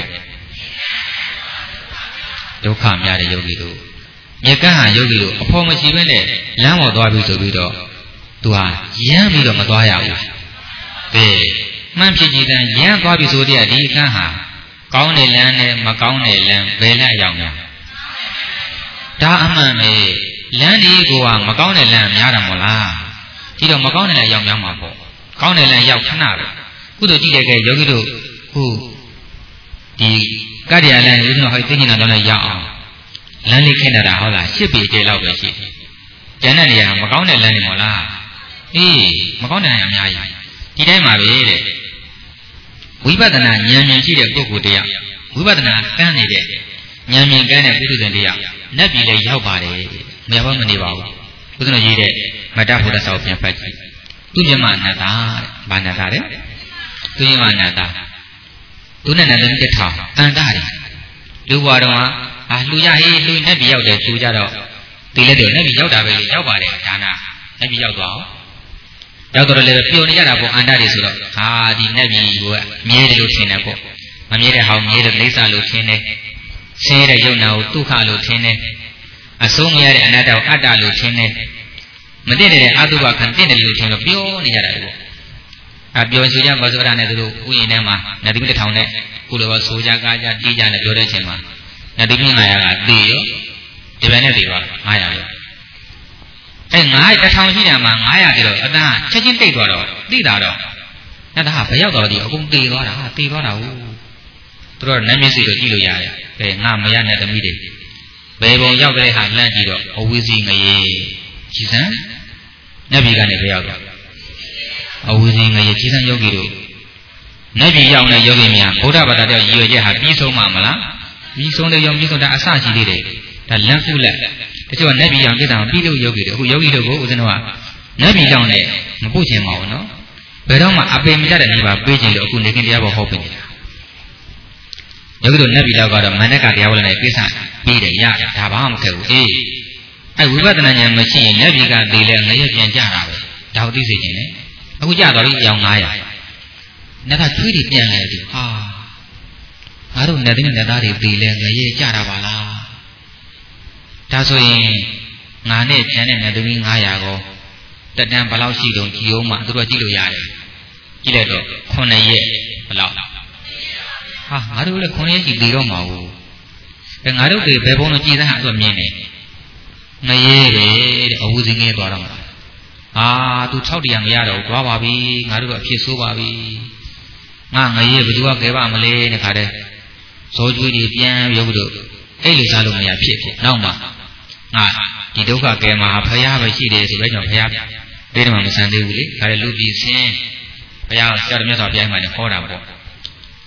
ဒုက္ခများတဲ့ယောဂီတို့မြက်ကန်းဟာယောဂီတို့အဖို့မရှိဘဲနဲ့လမ်းပေါ်သွားပြီဆိုပြီးတော့သူဟာရမ်းပြီးတော့မသွားရဘူးကဲမှန်ဖြစ်ကြည်တဲ့ရမ်းသွားပြီဆိုတဲ့ဒီအခန်းဟာကောင်းတဲ့လမ်းနဲ့မကောင်းတဲ့လမ်းဘယ်လမ်းရောက်များဒါအမှန်ပဲလမ်းဒီကိုကမကောင်းတဲ့လမ်းများတာမို့လားဒီတော့မကောင်းတဲ့လမ်းရောက်များမှာပေါ့ကောင်းတဲ့လမ်းရောက်ခဏပဲကုသိုလ်ကြည့်တဲ့ကဲယောဂီတို့ခုဒီကတ္တရာလမ်းဦးဇင်းတော်ဟိုသိဉ္ဇနာတော်နဲ့ရောက်အောင်လမ်းလေးခင်းတာဟုတ်လားရှစ်ပေတဲလောက်ပဲရှိတယ်ကျန်တဲ့နေရာမကောင်းတဲ့လမ်းတွေမို့လားအေးမကောင်းတဲ့လမ်းအများကြီးဒီတိုင်းမှာပဲတဲ့ဝိပဿနာဉာဏ်မြင်ရှိတဲ့ပုဂ္ဂိုလ်တရားဝိပဿနာကန်းနေတဲ့ဉာဏ်မြင်ကန်းတဲ့ပုထုဇဉ်တရားနတ်ပြည်လည်းရောက်ပါတယ်မရဘမနေပါဘူးဘုရားကြီးတဲ့မတ္တဘုရားဆောက်ပြန်ဖတ်ကြည့်သူမြမနတ္တာတဲ့ဘာနတ္တာတဲ့သူမြမနတ္တာသူနဲ့နတ်လည်းတစ်ထောင်အန္တတွေလူဘွားတော်ကအာလှူရဟေးလှူနတ်ပြည်ရောက်တယ်သူကြတော့ဒီလက်တွေနတ်ပြည်ရောက်တာပဲရောက်ပါတယ်ဒါနာနတ်ပြည်ရောက်သွားအောင်ရောက်တော့လည်းပျော်နေကြတာပေါ့အန္တတွေဆိုတော့ဟာဒီနတ်ပြည်ကိုမြဲတယ်လို့ထင်တယ်ပေါ့မမြဲတဲ့ဟောင်းမြဲတဲ့လိစ္ဆာလို့ထင်တယ်ဆင်းရဲတဲ့ယုံနာကိုဒုက္ခလို့ထင်တယ်အဆုံးမရတဲ့အနတ္တကိုအတ္တလို့ထင်တယ်မတည့်တဲ့အတုပခံတည့်တယ်လို့ထင်တော့ပျော်နေကြတာပေါ့အပျော်ဆိုကြပါဆိုရတဲ့သူတို့ဥယျာဉ်ထဲမှာနတ်တိပိတစ်ထောင်နဲ့ကုလိုပါဆိုကြကားကြတီးကြနဲ့ပြောတဲ့ချိန်မှာနတ်တိပိငါးရာကသေရောဒီဘက်နဲ့သေပါငါးရာရောအဲငါးတစ်ထောင်ရှိတယ်မှာငါးရာကျတော့အတန်းချက်ချင်းတိတ်သွားတော့သိတာတော့နတ်သားဘယ်ရောက်တော့ဒီအကုန်သေသွားတာသေသွားတာဟုတ်သူတို့နတ်မျက်စိတော့ကြည့်လို့ရတယ်ဘယ်ငါမရတဲ့သမီးတွေဘယ်ပုံရောက်တဲ့ဟာလှမ်းကြည့်တော့အဝိဇ္ဇိငရေကြည်စံနတ်ပြည်ကနေဘယ်ရောက်တော့အဝိဇ္ဇိငရေကြည်စံယောဂီတို့နတ်ပြည်ရောက်တဲ့ယောဂီများဗုဒ္ဓဘာသာတရားရည်ရွယ်ချက်ဟာပြီးဆုံးမှာမလားပြီးဆုံးတဲ့ယောဂီဆိုတာအစရှိသေးတယ်ဒါလမ်းခုလက်တချို့ကနတ်ပြည်ရောက်တဲ့တောင်ပြီးလို့ယောဂီတွေအခုယောဂီတို့ကိုဦးဇင်းတို့ကနတ်ပြည်ရောက်နေမပုတ်ချင်ပါဘူးနော်ဘယ်တော့မှအပေမကြတဲ့နေပါပေးခြင်းလို့အခုနေခင်တရားပေါ်ဟောပေးနေတာယောဂီတို့နတ်ပြည်လောက်ကတော့မန္တကတရားဝင်တဲ့ကိစ္စပြီးတယ်ရဒါဘာမှမခဲ့ဘူးအေးအဲဝိပဿနာဉာဏ်မရှိရင်နတ်ပြည်ကသေးလဲငရဲပြန်ကြတာပဲဒါကိုသိစေခြင်းလေအခုကြတော့ပြီအယောင်ငါးရာနတ်ကချွေးတွေပြန်လဲပြီဟာငါတို့နတ်တဲ့နတ်သားတွေသေးလဲငရဲကြတာပါလားဒါဆိုရင်ငါနဲ့ကျန်တဲ့နတ်သမီးငါးရာကိုတက်တန်းဘယ်လောက်ရှိတုံးကြည့်အောင်မှသူတို့ကြည့်လို့ရတယ်ကြည့်လိုက်တော့ခုနှစ်ရက်ဘယ်လောက်ဟာငါတို့လည်းခုနှစ်ရက်ကြည့်ပြီးတော့မှာဘူးအဲငါတို့တွေဘယ်ဘုံလို့ကြည်သားဟာသူမြင်နေငရဲတယ်တဲ့အဝူစင်းငဲသွားတော့မှာဟာသူ၆တရားမရတော့သွားပါပြီငါတို့ကအဖြစ်ဆိုးပါပြီငါငရဲဘယ်သူကကဲပါမလဲတဲ့ခါတဲ့ဇောကျွေးတွေပြန်ရုပ်တို့အဲ့လိုစားလို့မရဖြစ်ဖြစ်နောက်မှငါဒီဒုက္ခကဲမှာဖယားပဲရှိတယ်ဆိုပဲကြောင့်ဖယားအဲ့ဒီမှာမဆန်သေးဘူးလေဒါလည်းလူပြည်စင်းဘုရားဆရာတော်မြတ်စွာဘုရားမှလည်းဟောတာပေါ့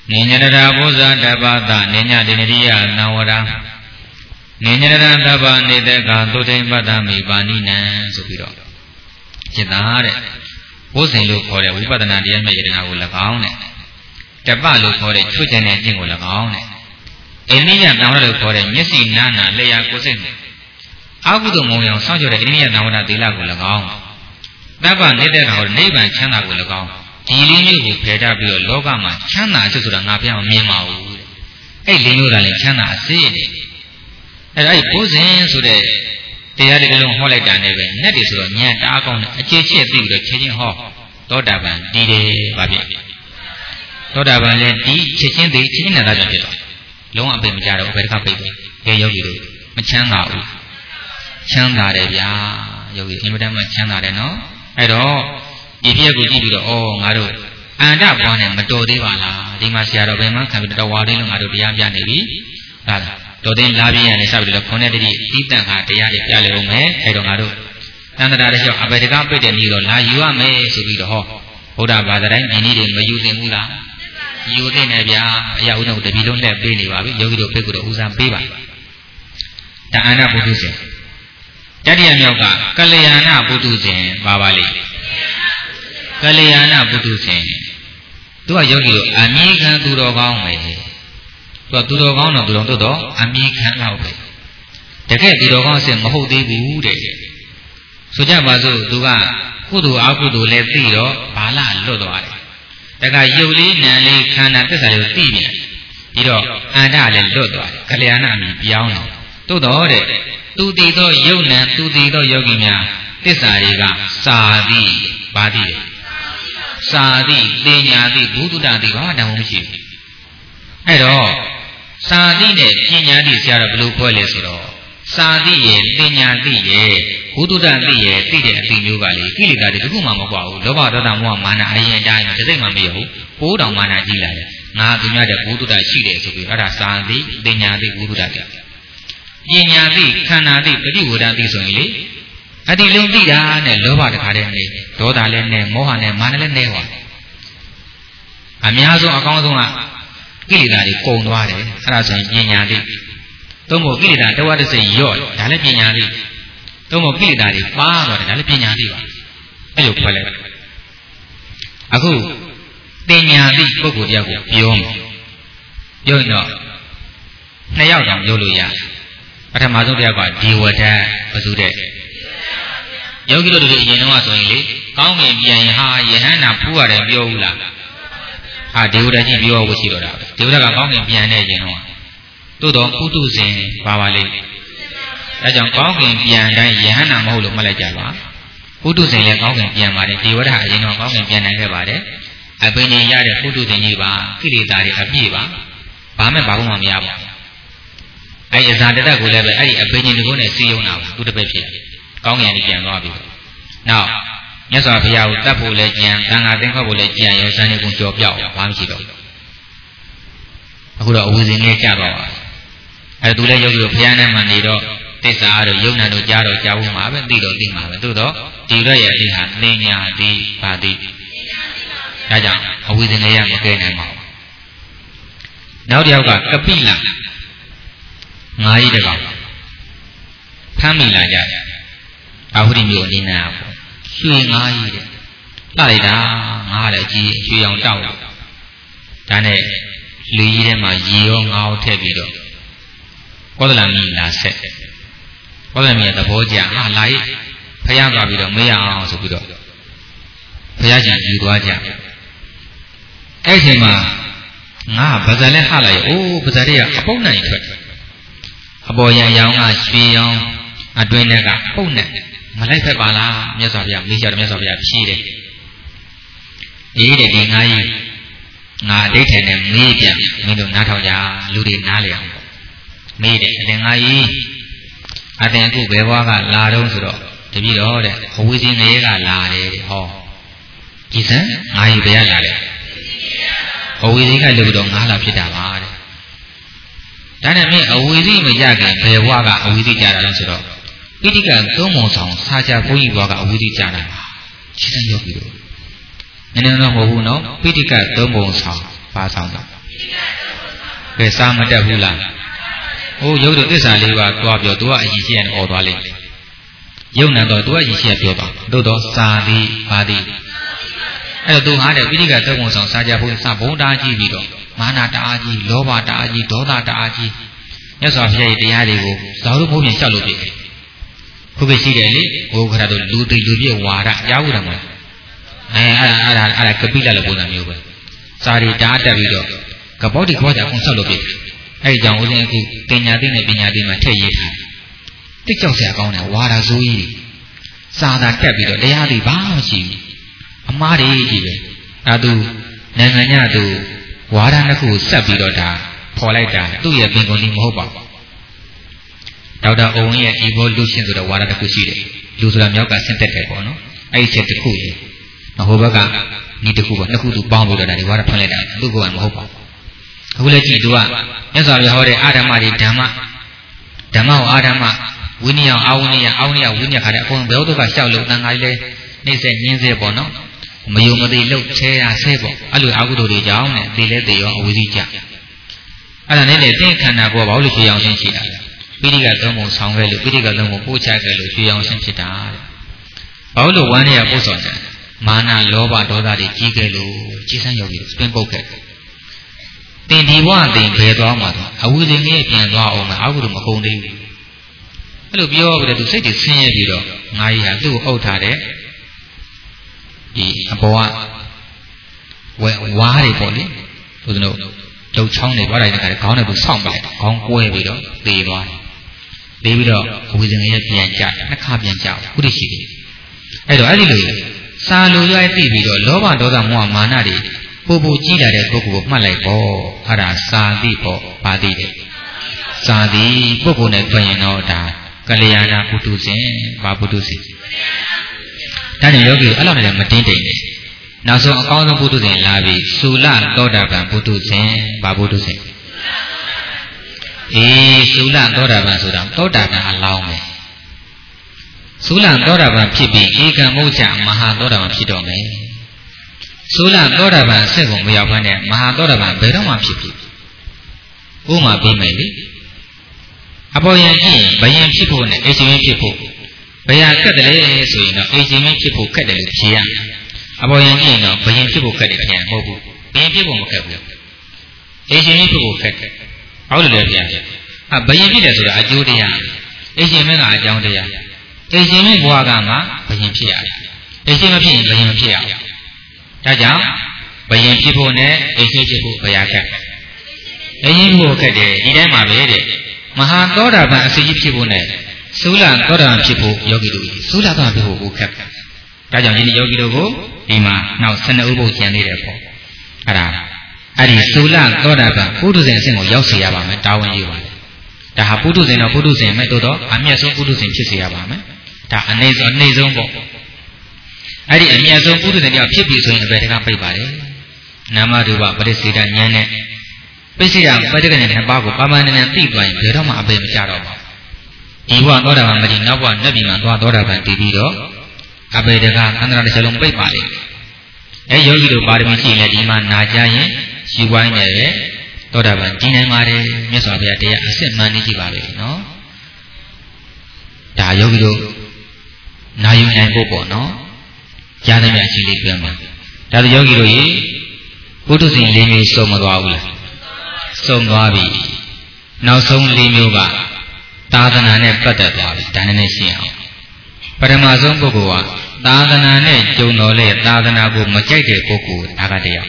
နိညတရာဘုဇာတပ္ပတနိညတိနရိယနဝရနိညတရာတပ္ပနေတကသုတိပတ္တမိပါဏိနံဆိုပြီးတော့จิตသားတဲ့ဘုဇင်လို့ခေါ်တဲ့ဝိပဿနာတရားမြတ်ယတနာကို၎င်းတဲ့တပ္ပလို့ခေါ်တဲ့ချွတ်ကျင်တဲ့အကျင့်ကို၎င်းတဲ့အိန္ဒိယတံဝရလို့ခေါ်တဲ့မျက်စိနာနာလျှာကိုယ်စိတ်အာဟုတုမုံရောင်စောင့်ကြတဲ့အိန္ဒိယတံဝရသီလကို၎င်းတပ္ပနေတဲ့ကဟောနိဗ္ဗာန်ချမ်းသာကို၎င်းဒီလေးမျိုးကိုဖယ်ထားပြီးတော့လောကမှာချမ်းသာအစစ်ဆိုတာငါပြန်မမြင်ပါဘူးတဲ့အဲ့လေးမျိုးကလည်းချမ်းသာအစစ်တဲ့အဲ့ဒါအဲ့ဘုဇင်ဆိုတဲ့တရားတစ်လုံးဟောလိုက်တာနဲ့ပဲနတ်တွေဆိုတော့ညံတအားကောင်းတယ်အခြေချက်သိပြီးတော့ချက်ချင်းဟောသောတာပန်ဒီတယ်ဗာပြသောတာပန်လည်းဒီချက်ချင်းသိချက်ချင်းနဲ့သာကြောင့်ဖြစ်တော့လုံးဝအပိတ်မကြတော့ဘယ်တစ်ခါပိတ်တယ်ကဲယောဂီတို့မချမ်းသာဘူးချမ်းသာတယ်ဗျာယောဂီအင်မတန်မှချမ်းသာတယ်နော်အဲ့တော့ဒီပြည့်ကိုကြည့်ပြီးတော့ဩငါတို့အန္တပွားနဲ့မတော်သေးပါလားဒီမှာဆရာတော်ဘယ်မှခံပြီးတော်ဝါလေးလို့ငါတို့တရားပြနေပြီဒါတော်တင်လာပြီးရနေစပြီးတော့ခွန်တဲ့တတိဤတန်ခါတရားတွေပြလေဦးမယ်အဲ့တော့ငါတို့တန်တရာတလျှောက်အဘယ်တကားပြည့်တဲ့နေ့တော့လာယူရမယ်ဆိုပြီးတော့ဟောဘုရားဘာသာတိုင်းဒီနေ့တွေမယူသင့်ဘူးလားယူသင့်တယ်ဗျာအရာဥဒ္ဓတပီလုံးလက်ပေးနေပါပြီယောဂီတို့ဖိတ်ကိုတော့ဦးစားပေးပါဒါအန္တပုထုဇဉ်တတိယမြောက်ကကလျာဏပုထုဇဉ်ပါပါလိမ့်ကလျာဏပုထုဇဉ်သူကယောဂီတို့အမြဲခံသူတော်ကောင်းပဲသူကသူတော်ကောင်းတော့သူတော်တို့တော့အမြဲခံတော့ပဲတကယ်သူတော်ကောင်းအစ်မဟုတ်သေးဘူးတဲ့ဆိုကြပါစို့သူကကုသိုလ်အကုသိုလ်လည်းသိတော့ဘာလာလွတ်သွားတယ်တခါရုပ်လေးနာလေးခန္ဓာသစ္စာလေးကိုသိပြီပြီးတော့အန္တလည်းလွတ်သွားတယ်ကလျာဏအမြင်ပြောင်းတယ်သို့တော်တဲ့သူတည်သောယုတ်နံသူတည်သောယောဂီများသစ္စာတွေကစာသည်ဘာသည်စာသည်တင်ညာသည်ဘုဒ္ဓတာသည်ဘာမှတန်ဖိုးမရှိဘူးအဲ့တော့စာသည်နဲ့ပညာသည်ဆရာတော်ဘယ်လိုဖွဲ့လဲဆိုတော့စာသည်ရဲ့တင်ညာသည်ရဲ့ဘုဒ္ဓတာသည်ရဲ့သိတဲ့အသိမျိုးကလေကိလေသာတွေတခုမှမကွာဘူးလောဘဒေါသမောဟမာနအရင်တိုင်းမှာတစ်စိတ်မှမရဘူးပိုးတောင်မာနကြီးလာတယ်ငါသူများတဲ့ဘုဒ္ဓတာရှိတယ်ဆိုပြီးအဲ့ဒါစာသည်တင်ညာသည်ဘုဒ္ဓတာသည်ပညာသိခန္ဓာသိပฏิဝေဒသိဆိုရင်လေအတိလုံးသိတာနဲ့လောဘတခါတည်းနေဒေါသလည်းနဲ့မောဟနဲ့မာနလည်းနဲ့ဟောအများဆုံးအကောင်းဆုံးကကိလေသာတွေကုန်သွားတယ်အဲ့ဒါဆိုရင်ပညာသိသုံးဖို့ကိလေသာတဝတ္တစိတ်ရော့ဒါလည်းပညာသိသုံးဖို့ကိလေသာတွေပါသွားတယ်ဒါလည်းပညာသိပါအဲ့လိုဖွဲ့လိုက်အခုပညာသိပုဂ္ဂိုလ်တယောက်ကိုပြောမယ်ပြောရင်တော့နှစ်ယောက်တောင်ပြောလို့ရတယ်ပထမဆုံးတစ်ယောက်ကဒီဝဒဘသူတဲ့ယောဂီတို့တွေအရင်တော့ဆိုရင်လေကောင်းကင်ပြန်ရင်ဟာယဟန္တာဖူးရတယ်ပြောဘူးလားဟာဒီဝဒကြီးပြောဖို့ရှိတော့တာပဲဒီဝဒကကောင်းကင်ပြန်တဲ့အရင်တော့သို့တော့ပုထုဇဉ်ပါပါလေအဲကြောင့်ကောင်းကင်ပြန်တိုင်းယဟန္တာမဟုတ်လို့မှတ်လိုက်ကြပါပုထုဇဉ်လည်းကောင်းကင်ပြန်ပါတယ်ဒီဝဒအရင်တော့ကောင်းကင်ပြန်နိုင်ခဲ့ပါတယ်အပင်ကြီးရတဲ့ပုထုဇဉ်ကြီးပါကိလေသာတွေအပြည့်ပါဘာမှဘာမှမရပါဘူးအဲ့ဒီအဇာတတကိုလည်းပဲအဲ့ဒီအပင်ကြီးတကုန်းနဲ့စီးရုံတာသူတစ်ပည့်ဖြစ်ကောင်းကင်ကြီးပြန်သွားပြီနောက်မြတ်စွာဘုရားကိုတတ်ဖို့လည်းကြံသံဃာသင်္ခောက်ဖို့လည်းကြံရောဇန်နေကုန်ကြော်ပြောက်ဘာမှမရှိတော့အခုတော့အဝိဇ္ဇင်းလေးကျသွားပါအဲ့သူလည်းယောဂီတို့ဘုရားနဲ့မှနေတော့သစ္စာတို့ယုံနာတို့ကြားတော့ကြားဖို့မှာပဲသိတော့သိမှာပဲသို့တော့ဒီရက်ရဲ့အဟာသင်ညာသည်ဘာသည်ဒါကြောင့်အဝိဇ္ဇင်းလေးရမကဲနိုင်ပါဘူးနောက်တစ်ယောက်ကကပိလငါးကြီးတကောင်ဖမ်းမိလာကြအာဟုတိမျိုးအင်းနာပေါ့ရွှေငါးကြီးတဲ့လှလိုက်တာငါးလည်းကြီးရွှေအောင်တောက်ဒါနဲ့လူကြီးထဲမှာရေရောငါးရောထည့်ပြီးတော့ကောသလမီလာဆက်ကောသလမီရဲ့သဘောကျဟာလာရေးဖျားသွားပြီးတော့မေးရအောင်ဆိုပြီးတော့ဘုရားရှင်ယူသွားကြအဲ့ဒီမှာငါဗဇာနဲ့ဟလိုက်အိုးဗဇာတွေကအပုပ်နိုင်ထွက်အပေါ်ရန်ရောင်ကရွှေရောင်အတွင်းထဲကပုတ်နဲ့မလိုက်ဖက်ပါလားမြတ်စွာဘုရားမေးကြတယ်မြတ်စွာဘုရားဖြေတယ်အေးတဲ့ဒီငါကြီးငါအဋိဋ္ဌာန်နဲ့မေးပြန်မင်းတို့နားထောင်ကြလူတွေနားလည်အောင်ပေါ့မေးတယ်အတင်ငါကြီးအတင်အခုဘယ်ဘွားကလာတော့ဆိုတော့တပည့်တော်တဲ့အဝိဇ္ဇင်းငရဲကလာတယ်တဲ့ဟောဒီစံငါကြီးဘယ်ကလာလဲအဝိဇ္ဇင်းကလို့တော့ငါလာဖြစ်တာပါတဲ့ဒါနဲ့မင်းအဝိဇ္ဇိမရခင်ဘယ်ဘဝကအဝိဇ္ဇိကြတာလဲဆိုတော့ပိဋိကသုံးပုံဆောင်စာချဘုန်းကြီးဘဝကအဝိဇ္ဇိကြတာပါရှင်းရှင်းပြောပြီးတော့နည်းနည်းတော့မဟုတ်ဘူးနော်ပိဋိကသုံးပုံဆောင်ပါဆောင်တာကဲစားမတက်ဘူးလားဟိုရုပ်တို့သစ္စာလေးပါးသွားပြောသူကအရင်ရှိရင်អော်သွားလိမ့်ရုပ်နံတော့သူကအရင်ရှိရပြောသွားသို့တော့စာသည်ဘာသည်အဲ့တော့သူဟာတဲ့ပိဋကသုံးပုံဆောင်စာကြဖို့စာဘုံတားကြည့်ပြီးတော့မာနတအားကြီးလောဘတအားကြီးဒေါသတအားကြီးမြတ်စွာဘုရားရဲ့တရားတွေကိုဇောတို့ဘုံပြန်လျှောက်လို့ဖြစ်တယ်ခုကရှိတယ်လေဘုရားတို့လူသိလူပြည့်ဝါဒကြားဘူးတယ်မဟုတ်အဲအဲ့ဒါအဲ့ဒါအဲ့ဒါကပိလလို့ပုံစံမျိုးပဲစာရီတားတက်ပြီးတော့ကပောတိခေါ်ကြအောင်ဆောက်လို့ဖြစ်တယ်အဲ့ဒီကြောင့်ဦးဇင်းအခုပညာသိနဲ့ပညာသိမှာထည့်ရေးထားတိတ်ကြောက်စရာကောင်းတယ်ဝါဒဆိုးကြီးစာသာတက်ပြီးတော့တရားတွေဘာမှမရှိဘူးအမားတွေကြီးပဲအဲသူနိုင်ငံညသူဝါဒနှစ်ခုဆက်ပြီးတော့ဒါဖော်လိုက်တာသူ့ရဲ့ပင်ကုန်ကြီးမဟုတ်ပါဘူးဒေါက်တာအုံရဲ့ evolution ဆိုတဲ့ဝါဒတစ်ခုရှိတယ်လူဆိုတာမြောက်ကဆင်းသက်တယ်ပေါ့နော်အဲ့ဒီချက်တစ်ခုကြီးဟိုဘက်ကဒီတစ်ခုပေါ့နှစ်ခုသူပေါင်းပြီးတော့ဒါဒီဝါဒဖွင့်လိုက်တာသူ့ကိုယ်ကမဟုတ်ပါဘူးအခုလည်းကြည့်သူကမြတ်စွာဘုရားဟောတဲ့အာဓမ္မတွေဓမ္မဓမ္မကိုအာဓမ္မဝိနည်းအာဝိနည်းအာဝိနည်းဝိနည်းခါတဲ့အကုန်ဘယ်တော့ကရှောက်လို့တန်ခါကြီးလဲနှိမ့်ဆက်ညင်းစေပေါ့နော်မယုံမသိလို့ချဲရဆဲပေါ့အဲ့လိုအကုသိုလ်တွေကြောင့်နဲ့သိလဲသိရောအဝိဇ္ဇကြအဲ့ဒါနဲ့လေသင်္ခန္ဓာကိုဘာလို့ရွှေအောင်ရှင်းရှိတာလဲပိဋကသုံးပုံဆောင်ခဲ့လို့ပိဋကသုံးပုံပို့ချခဲ့လို့ရွှေအောင်ရှင်းဖြစ်တာတဲ့ဘာလို့ဝမ်းရပို့ဆောင်တယ်မာနလောဘဒေါသတွေကြီးခဲ့လို့ကြီးစမ်းရောက်ပြီးတွင်းပုတ်ခဲ့တင်ဒီဘဝတင်ဘယ်သွားမှာတော့အဝိဇ္ဇင်းကြီးပြန်သွားအောင်မအကုသိုလ်မကုန်သေးဘူးအဲ့လိုပြောပြီးတော့သူစိတ်တွေဆင်းရဲပြီးတော့ငါကြီးဟာသူ့ကိုအုပ်ထားတဲ့ဒီအပေါ်ကဝဲဝါးတွေပေါ့လေသူတို့လှုပ်ချောင်းတွေသွားတိုင်းတခါတည်းခေါင်းနဲ့သူဆောင့်ပလိုက်ခေါင်းကွဲပြီးတော့သေသွားတယ်သေပြီးတော့အဝိဇ္ဇင်းရဲ့ပြန်ကြနှစ်ခါပြန်ကြခုတည်းရှိတယ်အဲ့တော့အဲ့ဒီလိုစာလိုရွေးသိပြီးတော့လောဘဒေါသမောဟမာနတွေပို့ပို့ကြီးလာတဲ့ပုဂ္ဂိုလ်ကိုမှတ်လိုက်ပေါ့အဲ့ဒါစာသိပေါ့ပါသိတယ်စာသိပုဂ္ဂိုလ်နဲ့တွေ့ရင်တော့ဒါကလျာဏပုထုဇဉ်ဘာပုထုဇဉ်ဒါနဲ့ယောဂီအဲ့လောက်နဲ့မတင်းတိမ်နေနောက်ဆုံးအကောင်းဆုံးပုထုဇဉ်လာပြီသုလသောတာပန်ပုထုဇဉ်ဘာပုထုဇဉ်အေးသုလသောတာပန်ဆိုတာသောတာပန်အလောင်းပဲသုလသောတာပန်ဖြစ်ပြီးဧကံမုဋ္ဌမဟာသောတာပန်ဖြစ်တော့မယ်သုလသောတာပန်အစစ်ကိုမရောက်ဘဲနဲ့မဟာသောတာပန်ဘယ်တော့မှဖြစ်ဖြစ်ဥမာပေးမယ်လေအပေါ်ယံကြည့်ဘယင်ဖြစ်ဖို့နဲ့အေရှင်ဖြစ်ဖို့ဘယ်ဟာကတ်တယ်လဲဆိုရင်တော့အေရှင်ဖြစ်ဖို့ကတ်တယ်လို့ဖြေရအပေါ်ယံကြည့်ရင်တော့ဘယင်ဖြစ်ဖို့ကတ်တယ်ဖြေရမဟုတ်ဘူးဘယင်ဖြစ်ဖို့မကတ်ဘူးအေရှင်ဖြစ်ဖို့ကတ်တယ်ဟုတ်တယ်လေဗျာအဘယင်ဖြစ်တယ်ဆိုတာအကျိုးတရားအေရှင်မင်းကအကြောင်းတရားအေရှင်မင်းဘဝကမှဘယင်ဖြစ်ရတယ်အေရှင်မဖြစ်ရင်ဘယင်မဖြစ်ရဘူးဒါကြောင့်ဘယင်ဖြစ်ဖို့နဲ့အေရှင်ဖြစ်ဖို့ဘယ်ဟာကတ်အေရှင်ဖို့ကတ်တယ်ဒီတိုင်းမှာပဲတဲ့မဟာသောတာပန်အစီကြီးဖြစ်ဖို့နဲ့သုလသောတာပန်ဖြစ်ဖို့ယောဂီတို့သုလသောတာပန်ဖြစ်ဖို့ကိုခက်တယ်ဒါကြောင့်ဒီယောဂီတို့ကိုဒီမှာနောက်ဆယ်နှစ်ဥပုသ်ကျန်သေးတယ်ပေါ့အဲ့ဒါအဲ့ဒီသုလသောတာပန်ပုထုဇဉ်အဆင့်ကိုရောက်စေရပါမယ်တာဝန်ယူပါလေဒါဟာပုထုဇဉ်တော့ပုထုဇဉ်မဲ့တို့တော့အမျက်ဆုံးပုထုဇဉ်ဖြစ်စေရပါမယ်ဒါအနေဆုံးအနေဆုံးပေါ့အဲ့ဒီအမျက်ဆုံးပုထုဇဉ်ကြောင့်ဖြစ်ပြီဆိုရင်အပေတကပိတ်ပါလေနာမရူပပရိစ္ဆေဒဉာဏ်နဲ့ပိစိယပဋိက္ခဏနှစ်ပါးကိုပါမဏနဲ့သိသွားရင်ဘယ်တော့မှအပေမကြတော့ပါဘူးဒီဘဝသောတာပန်မကြီးနောက်ဘဝနတ်ပြည်မှာသွားသောတာပန်တည်ပြီးတော့အပေတကသန္တရာတစ်ချက်လုံးပိတ်ပါလိမ့်မယ်အဲယောဂီတို့ပါရမီရှိရင်ဒီမှာနာကြရင်ရှိဝိုင်းတယ်သောတာပန်ကြီးနိုင်ပါတယ်မြတ်စွာဘုရားတရားအစစ်မှန်နေကြပါလေနော်ဒါယောဂီတို့နာယူနိုင်ဖို့ပေါ့နော်ကြားသမျှရှိလေးပြန်ပါဒါဆိုယောဂီတို့ရေပုထုဇဉ်လေးမျိုးစုံမသွားဘူးလားစုံသွားပြီနောက်ဆုံးလေးမျိုးကသာသနာနဲ့ပတ်သက်သွားပြီဒါနဲ့နဲ့ရှင်းအောင်ပထမဆုံးပုဂ္ဂိုလ်ကသာသနာနဲ့ကြုံတော်လေသာသနာကိုမကြိုက်တဲ့ပုဂ္ဂိုလ်ဒါကတရား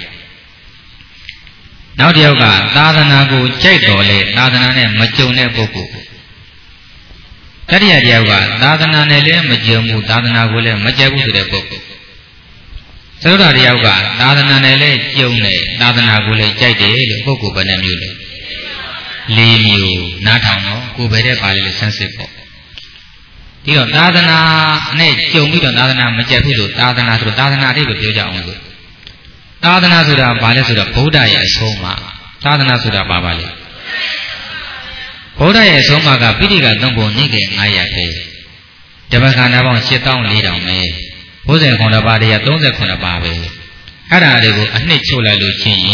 နောက်တစ်ယောက်ကသာသနာကိုကြိုက်တော်လေသာသနာနဲ့မကြုံတဲ့ပုဂ္ဂိုလ်တတိယတစ်ယောက်ကသာသနာနဲ့လည်းမကြုံဘူးသာသနာကိုလည်းမကြိုက်ဘူးဆိုတဲ့ပုဂ္ဂိုလ်သရုပ်တော်တစ်ယောက်ကသာသနာနဲ့လည်းကြုံတယ်သာသနာကိုလည်းကြိုက်တယ်လို့ပုဂ္ဂိုလ်ဘယ်နှမျိုးလဲလေးမျိုးနားထောင်တော့ကိုယ်ပဲတဲ့ပါလေဆန်းစစ်ပေါ့ဒီတော့သာသနာနဲ့ကြုံပြီးတော့သာသနာမကြိုက်ဘူးလို့သာသနာဆိုတော့သာသနာလေးကိုပြောကြအောင်လို့သာသနာဆိုတာဘာလဲဆိုတော့ဗုဒ္ဓရဲ့အဆုံးအမသာသနာဆိုတာဘာပါလဲဗုဒ္ဓရဲ့အဆုံးအမကပိဋကသုံးပုံနိကေငါးရာပဲတပ္ပခန္ဓာပေါင်းရှစ်သောင်းလေးထောင်ပဲဘုဇင်ခုနှစ်ပါးတရားသုံးဆယ်ခုနှစ်ပါးပဲအဲ့ဒါတွေကိုအနှစ်ချုပ်လိုက်လို့ချင်းရင်